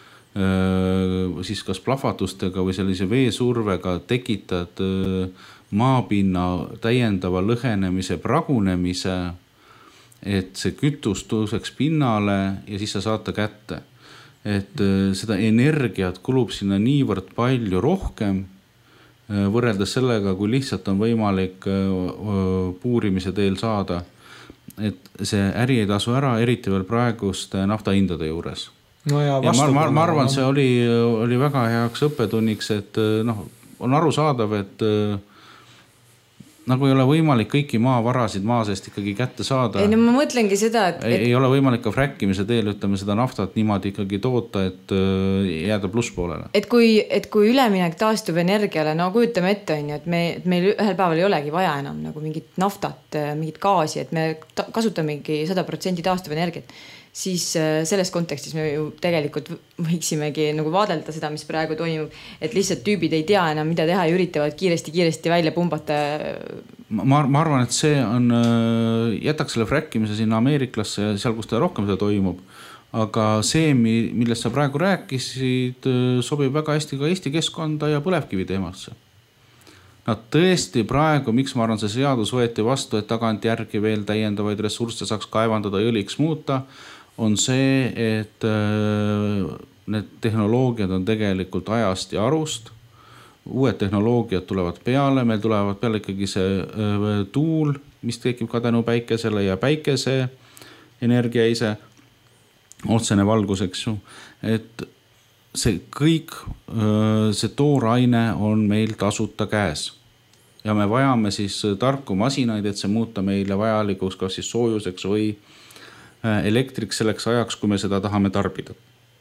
siis kas plahvatustega või sellise veesurvega tekitad maapinna täiendava lõhenemise, pragunemise, et see kütus tõuseks pinnale ja siis sa saate kätte. Et seda energiat kulub sinna niivõrd palju rohkem võrreldes sellega, kui lihtsalt on võimalik puurimise teel saada. Et see äri ei tasu ära, eriti veel praeguste naftahindade juures. No ja ja ma, ma, ma arvan, see oli, oli väga heaks õppetunniks, et noh, on aru saadav, et nagu ei ole võimalik kõiki maavarasid maa seest ikkagi kätte saada. Ei, no ma mõtlengi seda, et... Ei, ei ole võimalik ka fräkkimise teel, ütleme, seda naftat niimoodi ikkagi toota, et jääda plusspoolele. Et kui, et kui üleminek taastuv energiale, no kujutame ette, on ju, et me, et meil ühel päeval ei olegi vaja enam nagu mingit naftat, mingit gaasi, et me kasutamegi sada protsenti taastuv energiat, siis selles kontekstis me ju tegelikult võiksimegi nagu vaadelda seda, mis praegu toimub, et lihtsalt tüübid ei tea enam, mida teha ja üritavad kiiresti-kiiresti välja pumbata. Ma, ma arvan, et see on, jätaks selle fräkkimise sinna Ameeriklasse ja seal, kus ta rohkem seda toimub. Aga see, millest sa praegu rääkisid, sobib väga hästi ka Eesti keskkonda ja põlevkivi teemasse. Nad tõesti praegu, miks ma arvan, see seadus võeti vastu, et tagant järgi veel täiendavaid ressursse saaks kaevandada ja õliks muuta, on see, et need tehnoloogiad on tegelikult ajast ja arust. Uued tehnoloogiad tulevad peale, meil tulevad peale ikkagi see tuul, mis tekib ka tänu päikesele ja päikese energia ise, otsene valgus, eks ju. Et see kõik, see tooraine on meil tasuta käes. Ja me vajame siis tarku masinaid, et see muuta meile vajalikuks kas siis soojuseks või elektriks selleks ajaks, kui me seda tahame tarbida.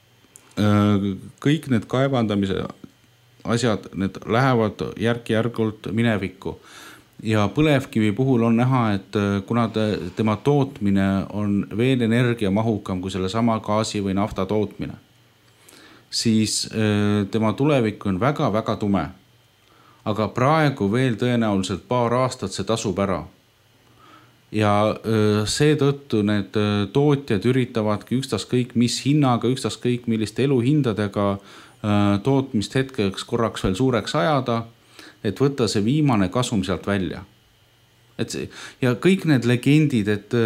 Kõik need kaevandamise asjad, need lähevad järk-järgult minevikku. Ja põlevkivi puhul on näha, et kuna tema tootmine on veel energiamahukam kui selle sama gaasi või nafta tootmine, siis tema tulevik on väga-väga tume. Aga praegu veel tõenäoliselt paar aastat see tasub ära. Ja seetõttu need tootjad üritavadki ükstas kõik, mis hinnaga, ükstas kõik, milliste eluhindadega tootmist hetkeks korraks veel suureks ajada, et võtta see viimane kasum sealt välja. Et see, ja kõik need legendid, et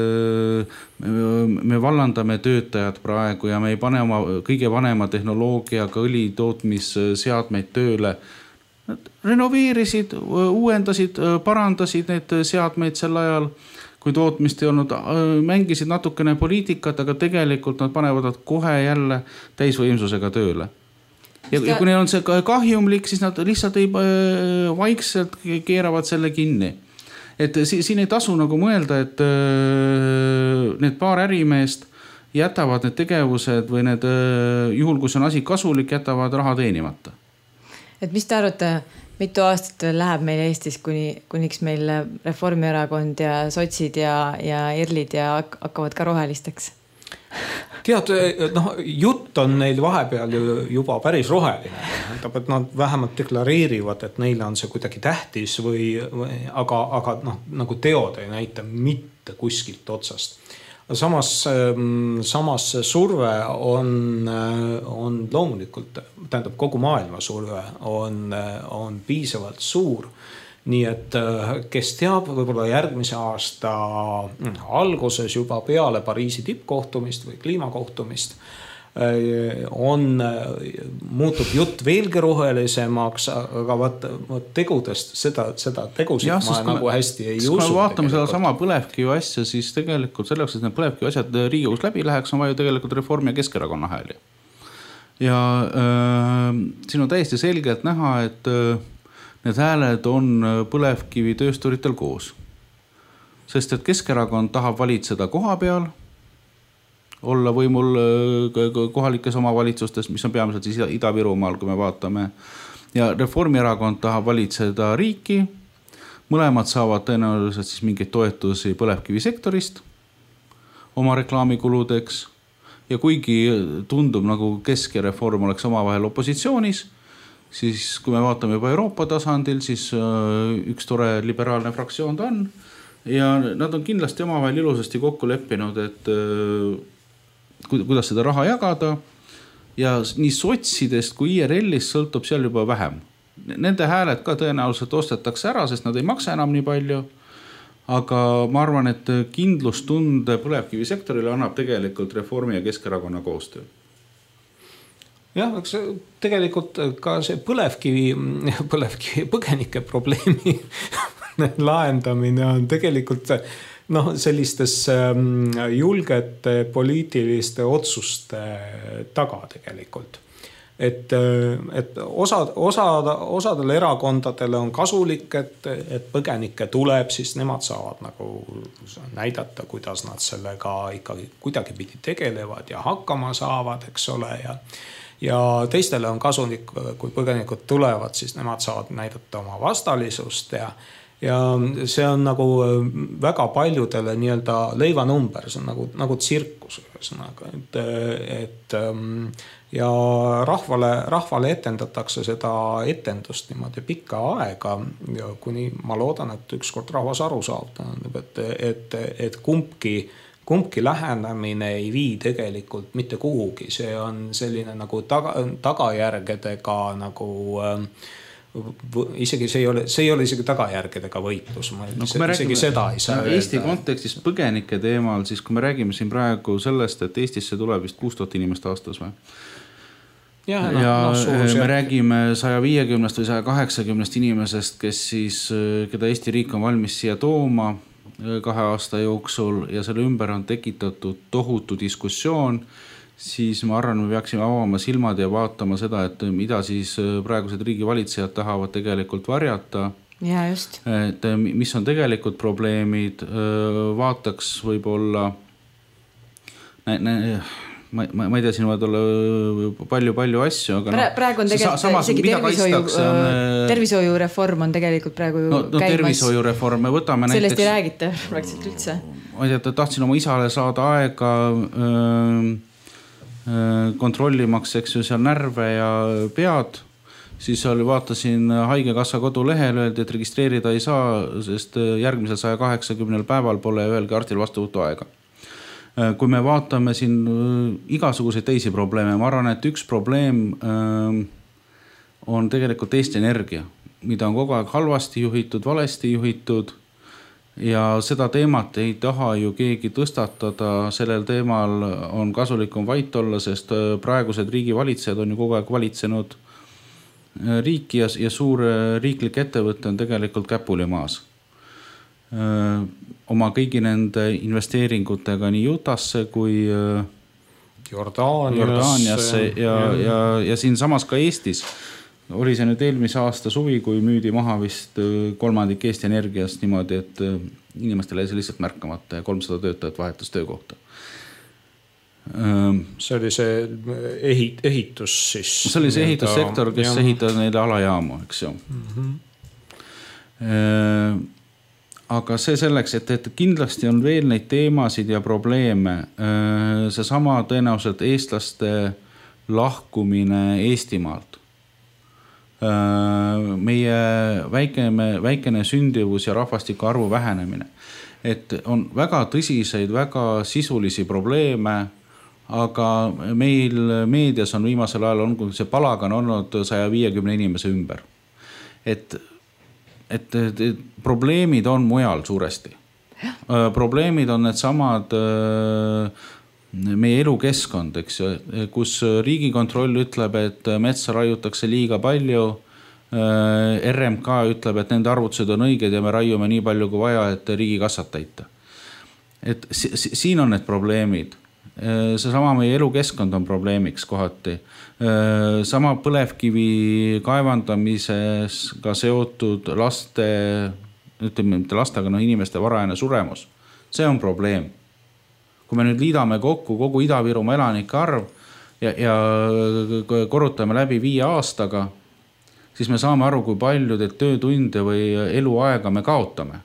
me vallandame töötajad praegu ja me ei pane oma kõige vanema tehnoloogiaga õli tootmisseadmeid tööle. Nad renoveerisid, uuendasid, parandasid need seadmeid sel ajal, kui tootmist ei olnud, mängisid natukene poliitikat, aga tegelikult nad panevad nad kohe jälle täisvõimsusega tööle. Ja, ja kui neil on see kahjumlik, siis nad lihtsalt ei, vaikselt keeravad selle kinni. Et siin ei tasu nagu mõelda, et need paar ärimeest jätavad need tegevused või need juhul, kus on asi kasulik, jätavad raha teenimata. et mis te arvate, mitu aastat veel läheb meil Eestis, kuni, kuniks meil Reformierakond ja sotsid ja, ja Irlid ja hakkavad ka rohelisteks? Tead, noh, jutt on neil vahepeal juba päris roheline. Tähendab, et nad vähemalt deklareerivad, et neile on see kuidagi tähtis või, või aga, aga noh, nagu teod ei näita mitte kuskilt otsast. Samas, samas surve on, on loomulikult, tähendab kogu maailma surve on, on piisavalt suur. Nii et kes teab, võib-olla järgmise aasta alguses juba peale Pariisi tippkohtumist või kliimakohtumist on, muutub jutt veelgi rohelisemaks, aga vaat, vaat tegudest, seda, seda tegusid ja, ma nagu me, hästi ei usu. Kui me vaatame seda sama põlevkivi asja, siis tegelikult selleks, et need põlevkivi asjad Riigikogus läbi läheks, on vaja tegelikult Reformi ja Keskerakonna hääli. Ja äh, siin on täiesti selgelt näha, et äh, need hääled on põlevkivi töösturitel koos. Sest et Keskerakond tahab valitseda koha peal, olla võimul kohalikes omavalitsustes, mis on peamiselt siis Ida-Virumaal, kui me vaatame. Ja Reformierakond tahab valitseda riiki. Mõlemad saavad tõenäoliselt siis mingeid toetusi põlevkivisektorist oma reklaamikuludeks. Ja kuigi tundub nagu Kesk ja Reform oleks omavahel opositsioonis, siis kui me vaatame juba Euroopa tasandil, siis üks tore liberaalne fraktsioon ta on. Ja nad on kindlasti omavahel ilusasti kokku leppinud, et kuidas seda raha jagada ja nii sotsidest kui I R L-ist sõltub seal juba vähem. Nende hääled ka tõenäoliselt ostetakse ära, sest nad ei maksa enam nii palju, aga ma arvan, et kindlustunde põlevkivisektorile annab tegelikult Reformi ja Keskerakonna koostöö. Jah, eks tegelikult ka see põlevkivi, põlevkivi põgenike probleemi lahendamine on tegelikult noh, sellistes julgete poliitiliste otsuste taga tegelikult. Et, et osad, osad, osadele erakondadele on kasulik, et, et põgenikke tuleb, siis nemad saavad nagu näidata, kuidas nad sellega ikkagi kuidagi pidi tegelevad ja hakkama saavad, eks ole. Ja, ja teistele on kasulik, kui põgenikud tulevad, siis nemad saavad näidata oma vastalisust ja Ja see on nagu väga paljudele nii-öelda leivanumber, see on nagu, nagu tsirkus. Et, et, ja rahvale, rahvale etendatakse seda etendust niimoodi pikka aega, ja kuni ma loodan, et ükskord rahvas aru saab, et, et, et kumbki, kumbki lähenemine ei vii tegelikult mitte kuhugi. See on selline nagu taga, tagajärgedega nagu isegi see ei ole, see ei ole isegi tagajärgedega võitlus. Ma no, isegi räägime, seda ei saa Eesti öelda. Kontekstis põgenike teemal, siis kui me räägime siin praegu sellest, et Eestisse tuleb vist kuus tuhat inimest aastas või? Ja, no, ja no, me räägime saja viiekümnest või saja kaheksakümnest inimesest, kes siis, keda Eesti riik on valmis siia tooma kahe aasta jooksul ja selle ümber on tekitatud tohutu diskussioon, siis ma arvan, me peaksime avama silmad ja vaatama seda, et mida siis praegused riigivalitsejad tahavad tegelikult varjata. Ja just. Et mis on tegelikult probleemid, vaataks võib-olla, ma, ma, ma ei tea, siin võivad olla palju-palju asju, aga pra, praegu on tegelikult samas, isegi tervishoiu, on, tervishoiureform on tegelikult praegu no, no, käimas. Tervishoiureform, me võtame sellest näiteks... ei räägita praktiliselt üldse. Ma ei tea, tahtsin oma isale saada aega... Öö, kontrollimaks, eks ju, seal närve ja pead, siis oli, vaatasin haigekassa kodulehel, öeldi, et registreerida ei saa, sest järgmisel saja kaheksakümnel päeval pole ühelgi arstil vastuvõtu aega. Kui me vaatame siin igasuguseid teisi probleeme, ma arvan, et üks probleem on tegelikult Eesti Energia, mida on kogu aeg halvasti juhitud, valesti juhitud. Ja seda teemat ei taha ju keegi tõstatada, sellel teemal on kasulikum vait olla, sest praegused riigivalitsejad on ju kogu aeg valitsenud riiki ja, ja suur riiklik ettevõte on tegelikult käpuli maas. Oma kõigi nende investeeringutega nii Utasse kui Jordaaniasse, Jordaaniasse ja, ja, ja siin samas ka Eestis. Oli see nüüd eelmise aasta suvi, kui müüdi maha vist kolmandik Eesti Energiast niimoodi, et inimestele ei see lihtsalt märkamata ja kolmsada töötajat vahetus töökohta. see oli see ehit, ehitus siis. See oli see ehitussektor, kes ja... ehitas neile alajaamu, eks ju. Mm-hmm. Aga see selleks, et, et kindlasti on veel neid teemasid ja probleeme. See sama tõenäoliselt eestlaste lahkumine Eestimaalt. Meie väikene, väikene sündivus ja rahvastiku arvu vähenemine. Et on väga tõsiseid, väga sisulisi probleeme, aga meil meedias on viimasel ajal on see palagan olnud saja viiekümne inimese ümber. Et Et, et, et probleemid on mujal suuresti. Probleemid on need samad meie elukeskkond, eks ju, kus Riigikontroll ütleb, et metsa raiutakse liiga palju. R M K ütleb, et nende arvutused on õiged ja me raiume nii palju kui vaja, et riigikassat täita. Et siin on need probleemid. See sama meie elukeskkond on probleemiks kohati. Sama põlevkivi kaevandamises ka seotud laste, ütleme mitte lastega, no inimeste varajane suremus. See on probleem. Kui me nüüd liidame kokku kogu Ida-Virumaa elanike arv ja, ja korrutame läbi viie aastaga, siis me saame aru, kui palju töötunde või eluaega me kaotame.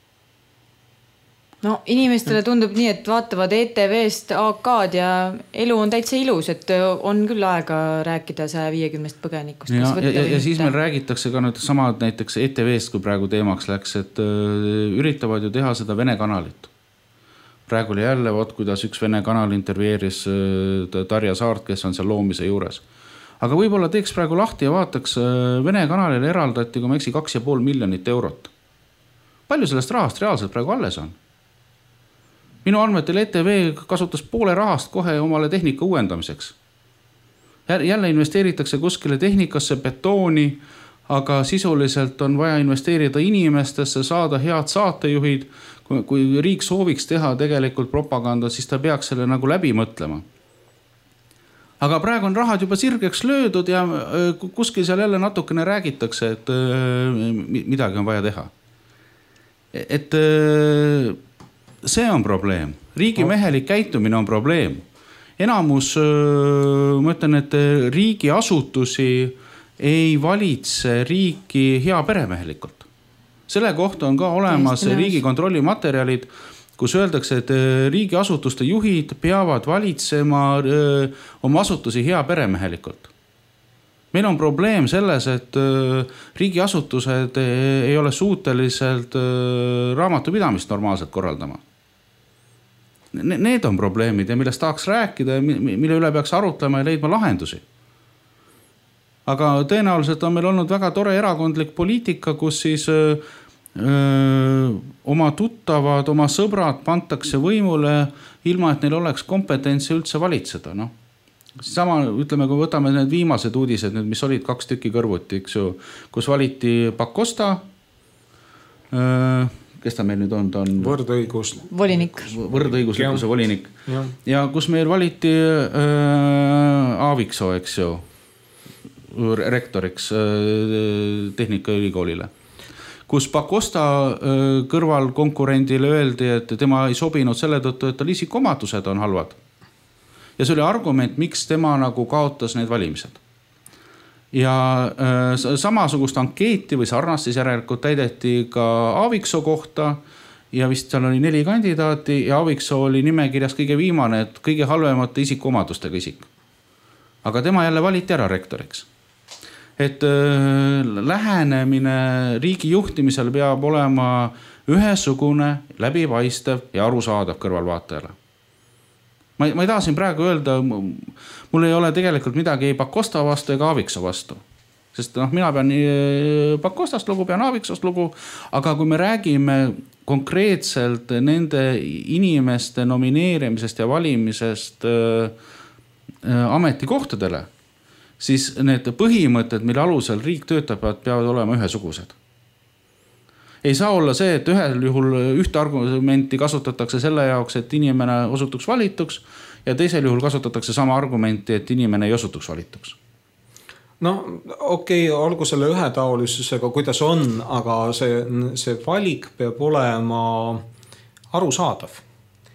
No inimestele tundub nii, et vaatavad E T V-st A K-d ja elu on täitsa ilus, et on küll aega rääkida saja viiekümnest põgenikust. Ja, ja, ja, ja siis meil räägitakse ka nüüd samad näiteks E T V-st, kui praegu teemaks läks, et üritavad ju teha seda Vene kanalit. Praegu oli jälle, võt, kuidas üks Vene kanal intervjeeris Tarja Saart, kes on seal loomise juures. Aga võib-olla teeks praegu lahti ja vaataks, Vene kanalile eraldati, kui ma eksi, kaks ja pool miljonit eurot. Palju sellest rahast reaalselt praegu alles on? Minu andmetel E T V kasutas poole rahast kohe omale tehnika uuendamiseks. Jälle investeeritakse kuskile tehnikasse, betooni, aga sisuliselt on vaja investeerida inimestesse, saada head saatejuhid. Kui, kui riik sooviks teha tegelikult propaganda, siis ta peaks selle nagu läbi mõtlema. Aga praegu on rahad juba sirgeks löödud ja kuskil seal jälle natukene räägitakse, et midagi on vaja teha. Et see on probleem. Riigimehelik käitumine on probleem. Enamus, ma ütlen, et riigi asutusi ei valitse riiki hea peremehelikult. Selle kohta on ka olemas Riigikontrolli materjalid, kus öeldakse, et riigi asutuste juhid peavad valitsema oma asutusi hea peremehelikult. Meil on probleem selles, et riigi asutused ei ole suuteliselt raamatupidamist normaalselt korraldama. Need on probleemid ja millest tahaks rääkida, mille üle peaks arutlema ja leidma lahendusi. Aga tõenäoliselt on meil olnud väga tore erakondlik poliitika, kus siis öö, oma tuttavad, oma sõbrad pantakse võimule ilma, et neil oleks kompetentsi üldse valitseda. No. Sama, ütleme, kui võtame need viimased uudised, mis olid kaks tükki kõrvuti, eks ju, kus valiti Pakosta, öö, kes ta meil nüüd on, ta on võrdõigus volinik, võrdõiguslikkuse volinik ja. ja kus meil valiti äh, Aaviksoo, eks ju, rektoriks äh, Tehnikaülikoolile, kus Pakosta äh, kõrval konkurendile öeldi, et tema ei sobinud selle tõttu, et tal isikuomadused on halvad. Ja see oli argument, miks tema nagu kaotas need valimised. Ja äh, samasugust ankeeti või sarnast siis järelikult täideti ka Aaviksoo kohta ja vist seal oli neli kandidaati ja Aaviksoo oli nimekirjas kõige viimane, et kõige halvemate isikuomadustega isik. Aga tema jälle valiti ära rektoriks. Et äh, lähenemine riigi juhtimisel peab olema ühesugune, läbipaistev ja arusaadav kõrvalvaatajale. Ma ei, ma ei taha siin praegu öelda, mul ei ole tegelikult midagi ei Pakosta vastu ega Aaviksoo vastu. Sest noh, mina pean Pakostast lugu, pean Aaviksost lugu, aga kui me räägime konkreetselt nende inimeste nomineerimisest ja valimisest äh, ametikohtadele, siis need põhimõtted, mille alusel riik töötab, peavad olema ühesugused. Ei saa olla see, et ühel juhul ühte argumenti kasutatakse selle jaoks, et inimene osutuks valituks ja teisel juhul kasutatakse sama argumenti, et inimene ei osutuks valituks. No okei, okay, olgu selle ühetaolisusega, kuidas on, aga see, see valik peab olema arusaadav.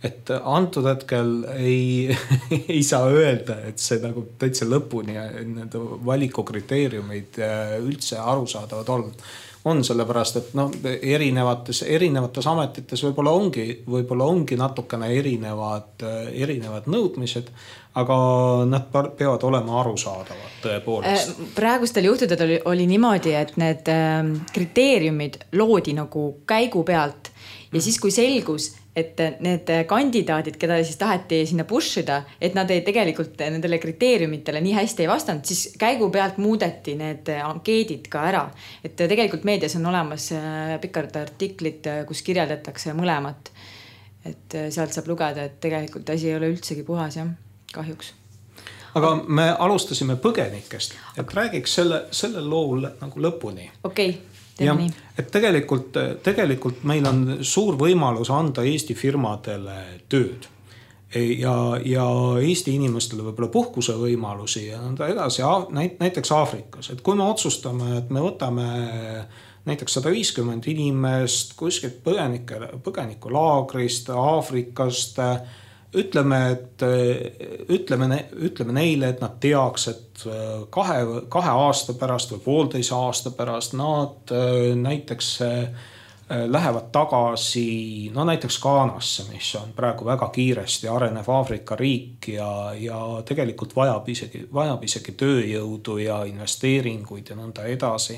et antud hetkel ei, ei saa öelda, et see nagu täitsa lõpuni nende valikukriteeriumid üldse arusaadavad olnud. On sellepärast, et noh, erinevates, erinevates ametites võib-olla ongi, võib-olla ongi natukene erinevad, erinevad nõudmised, aga nad peavad olema arusaadavad tõepoolest. Praegustel juhtudel oli, oli niimoodi, et need kriteeriumid loodi nagu käigu pealt ja siis, kui selgus, et need kandidaadid, keda siis taheti sinna pushida, et nad ei tegelikult nendele kriteeriumitele nii hästi ei vastanud, siis käigu pealt muudeti need ankeedid ka ära. Et tegelikult meedias on olemas pikad artiklid, kus kirjeldatakse mõlemat. Et sealt saab lugeda, et tegelikult asi ei ole üldsegi puhas, jah, kahjuks. Aga me alustasime põgenikest, et räägiks selle, selle lool nagu lõpuni. Okei. Okay. Ja, et tegelikult, tegelikult meil on suur võimalus anda Eesti firmadele tööd ja, ja Eesti inimestele võib-olla puhkuse võimalusi ja nõnda edasi, näiteks Aafrikas. Et kui me otsustame, et me võtame näiteks sada viiskümmend inimest kuskilt põgenike, põgenikulaagrist, Aafrikast, ütleme, et ütleme, ütleme neile, et nad teaks, et kahe, kahe aasta pärast või poolteise aasta pärast nad näiteks lähevad tagasi, no näiteks Ghanasse, mis on praegu väga kiiresti arenev Aafrika riik ja, ja tegelikult vajab isegi, vajab isegi tööjõudu ja investeeringuid ja nõnda edasi.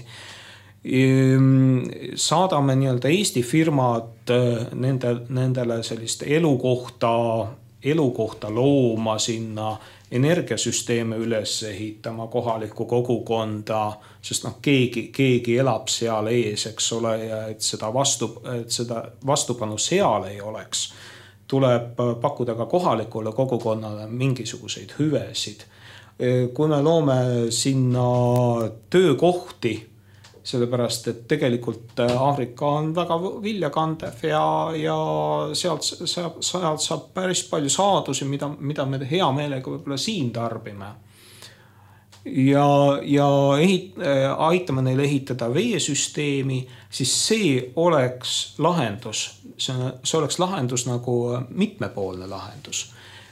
Saadame nii-öelda Eesti firmad nende, nendele sellist elukohta elukohta looma sinna, energiasüsteeme üles ehitama kohalikku kogukonda, sest noh, keegi, keegi elab seal ees, eks ole, ja et seda, vastu, et seda vastupanu seal ei oleks, tuleb pakkuda ka kohalikule kogukonnale mingisuguseid hüvesid. Kui me loome sinna töökohti, sellepärast, et tegelikult Aafrika on väga viljakandev ja, ja sealt, sealt, sealt saab päris palju saadusi, mida, mida me hea meelega võib-olla siin tarbime. Ja, ja ehit, aitame neil ehitada veesüsteemi, siis see oleks lahendus. See, see oleks lahendus nagu mitmepoolne lahendus.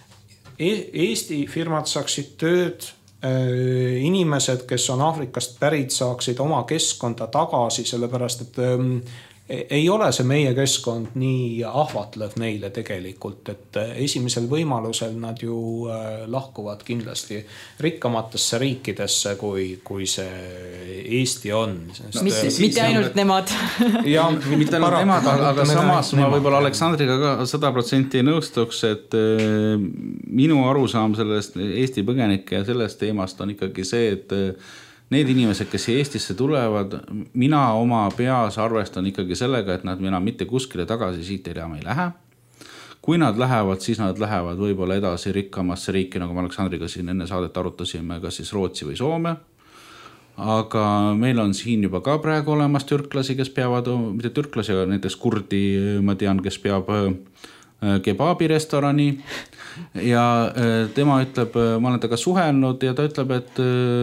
Eesti firmad saaksid tööd, inimesed, kes on Aafrikast pärit, saaksid oma keskkonda tagasi, sellepärast, et ei ole see meie keskkond nii ahvatlev neile tegelikult, et esimesel võimalusel nad ju lahkuvad kindlasti rikkamatesse riikidesse, kui, kui see Eesti on. No, mitte, mitte ainult nemad. Ja, mitte ainult nemad, aga samas ma võib-olla Aleksandriga ka sada protsenti nõustuks, et minu arusaam sellest Eesti põgenike ja sellest teemast on ikkagi see, et need inimesed, kes Eestisse tulevad, mina oma peas arvestan ikkagi sellega, et nad enam mitte kuskile tagasi siit enam ei lähe. Kui nad lähevad, siis nad lähevad võib-olla edasi rikkamasse riiki, nagu me Aleksandriga siin enne saadet arutasime, kas siis Rootsi või Soome. Aga meil on siin juba ka praegu olemas türklasi, kes peavad, mitte türklasi, aga näiteks kurdi, ma tean, kes peab kebabi restorani ja tema ütleb, ma olen temaga suhelnud ja ta ütleb, et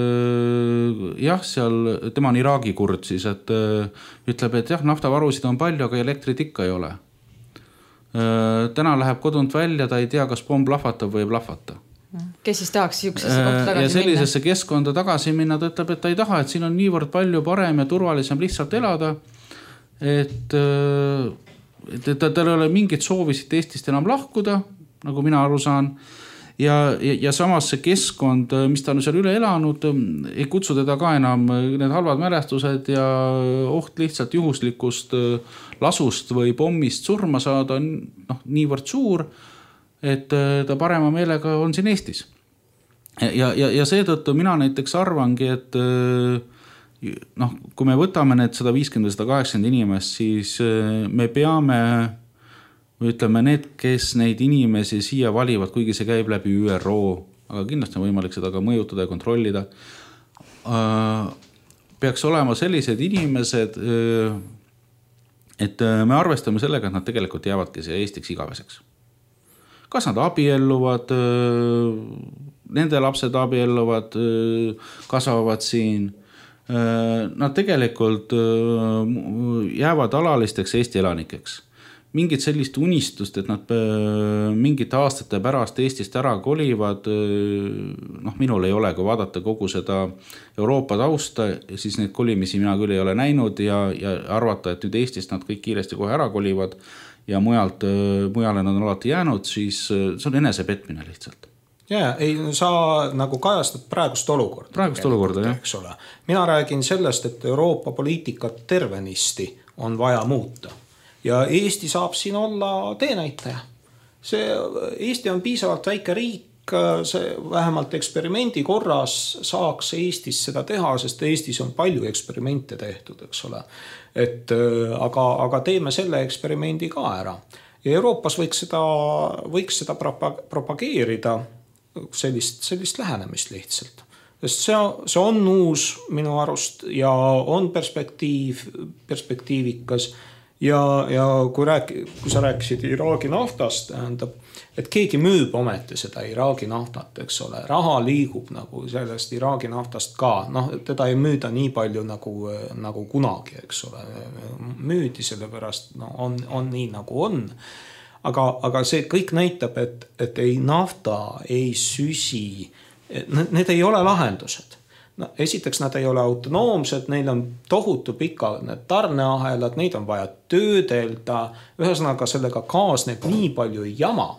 jah, seal, tema on Iraagi kurd siis, et ütleb, et jah, naftavarusid on palju, aga elektrit ikka ei ole. Täna läheb kodunt välja, ta ei tea, kas pomm plahvatab või ei plahvata. Kes siis tahaks siuksesse kohta tagasi minna? Ja sellisesse minna? Keskkonda tagasi minna, ta ütleb, et ta ei taha, et siin on niivõrd palju parem ja turvalisem lihtsalt elada, et et tal ei ole mingit soovi siit Eestist enam lahkuda, nagu mina aru saan. Ja, ja, ja samas see keskkond, mis ta on seal üle elanud, ei kutsu teda ka enam need halvad mälestused ja oht lihtsalt juhuslikust lasust või pommist surma saada on noh, niivõrd suur, et ta parema meelega on siin Eestis. Ja, ja, ja seetõttu mina näiteks arvangi, et noh, kui me võtame need sada viiskümmend sada kaheksakümmend inimest, siis me peame, ütleme need, kes neid inimesi siia valivad, kuigi see käib läbi Ü R O, aga kindlasti on võimalik seda ka mõjutada ja kontrollida, peaks olema sellised inimesed, et me arvestame sellega, et nad tegelikult jäävadki siia Eestiks igaveseks. Kas nad abielluvad, nende lapsed abielluvad, kasvavad siin, nad tegelikult jäävad alalisteks Eesti elanikeks. mingit sellist unistust, et nad mingite aastate pärast Eestist ära kolivad, noh, minul ei ole, kui vaadata kogu seda Euroopa tausta, siis neid kolimisi mina küll ei ole näinud ja, ja arvata, et nüüd Eestist nad kõik kiiresti kohe ära kolivad ja mujalt, mujale nad on alati jäänud, siis see on enesepetmine lihtsalt. Jaa, ei, sa nagu kajastad praegust olukorda. Praegust olukorda, jah. Eks ole. Mina räägin sellest, et Euroopa poliitikat tervenisti on vaja muuta. Ja Eesti saab siin olla teenäitaja. See, Eesti on piisavalt väike riik, see vähemalt eksperimendi korras saaks Eestis seda teha, sest Eestis on palju eksperimente tehtud, eks ole. Et, aga, aga teeme selle eksperimendi ka ära. Ja Euroopas võiks seda, võiks seda propageerida sellist, sellist lähenemist lihtsalt. Sest see, see on uus minu arust ja on perspektiiv, perspektiivikas. Ja, ja kui, rääki, kui sa rääkisid Iraagi naftast, tähendab, et keegi müüb ometi seda Iraagi naftat, eks ole. Raha liigub nagu sellest Iraagi naftast ka. Noh, teda ei müüda nii palju nagu, nagu kunagi, eks ole. Müüdi sellepärast, no, on, on nii nagu on. Aga, aga see kõik näitab, et, et ei nafta, ei süsi, need ei ole lahendused. No, esiteks nad ei ole autonoomsed, neil on tohutu pika need tarneahelad, neid on vaja töödelda, ühesõnaga sellega kaasneb nii palju jama,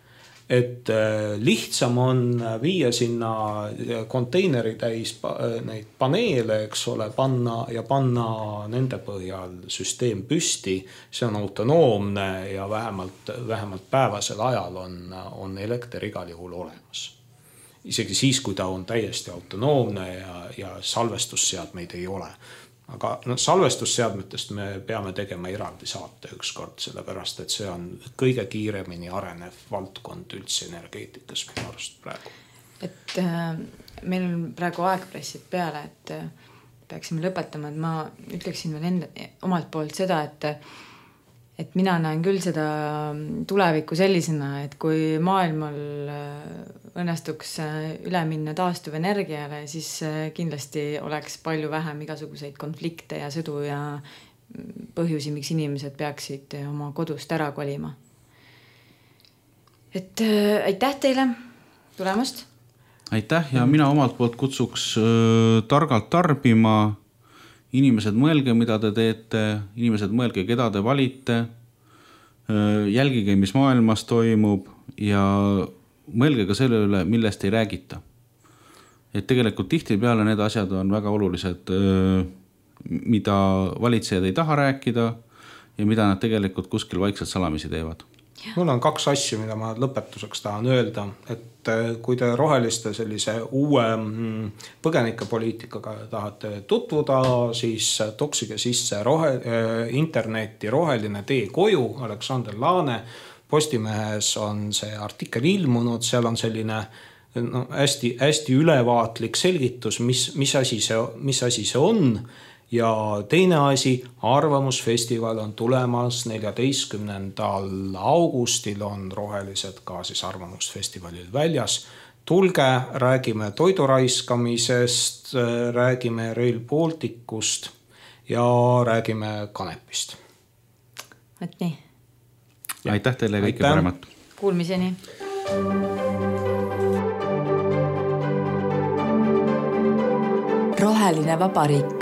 et lihtsam on viia sinna konteineri täis neid paneele, eks ole, panna ja panna nende põhjal süsteem püsti, see on autonoomne ja vähemalt, vähemalt päevasel ajal on, on elekter igal juhul olemas. Isegi siis, kui ta on täiesti autonoomne ja, ja salvestusseadmeid ei ole. Aga no, salvestusseadmetest me peame tegema eraldi saate ükskord, sellepärast, et see on kõige kiiremini arenev valdkond üldse energeetikas minu arust praegu. Et äh, meil on praegu aegpressid peale, et äh, peaksime lõpetama, et ma ütleksin veel enda, omalt poolt seda, et et mina näen küll seda tulevikku sellisena, et kui maailmal õnnestuks üle minna taastuv energiale, siis kindlasti oleks palju vähem igasuguseid konflikte ja sõdu ja põhjusi, miks inimesed peaksid oma kodust ära kolima. Et aitäh teile tulemast! Aitäh ja mina omalt poolt kutsuks äh, targalt tarbima. Inimesed mõelge, mida te teete, inimesed mõelge, keda te valite, jälgige, mis maailmas toimub ja mõelge ka selle üle, millest ei räägita. Et tegelikult tihtipeale need asjad on väga olulised, mida valitsejad ei taha rääkida ja mida nad tegelikult kuskil vaikselt salamisi teevad. Mul on kaks asju, mida ma lõpetuseks tahan öelda, et kui te roheliste sellise uue põgenikepoliitikaga tahate tutvuda, siis toksige sisse rohe, interneti roheline tee koju, Aleksander Laane. Postimehes on see artikkel ilmunud, seal on selline no, hästi, hästi ülevaatlik selgitus, mis, mis, asi see, mis asi see on. Ja teine asi, Arvamusfestival on tulemas neljateistkümnendal augustil on rohelised ka siis Arvamusfestivalil väljas. Tulge, räägime toiduraiskamisest, räägime Rail Balticust ja räägime kanepist. Et nii. Aitäh teile kõike paremat. Kuulmiseni. Roheline vabariik.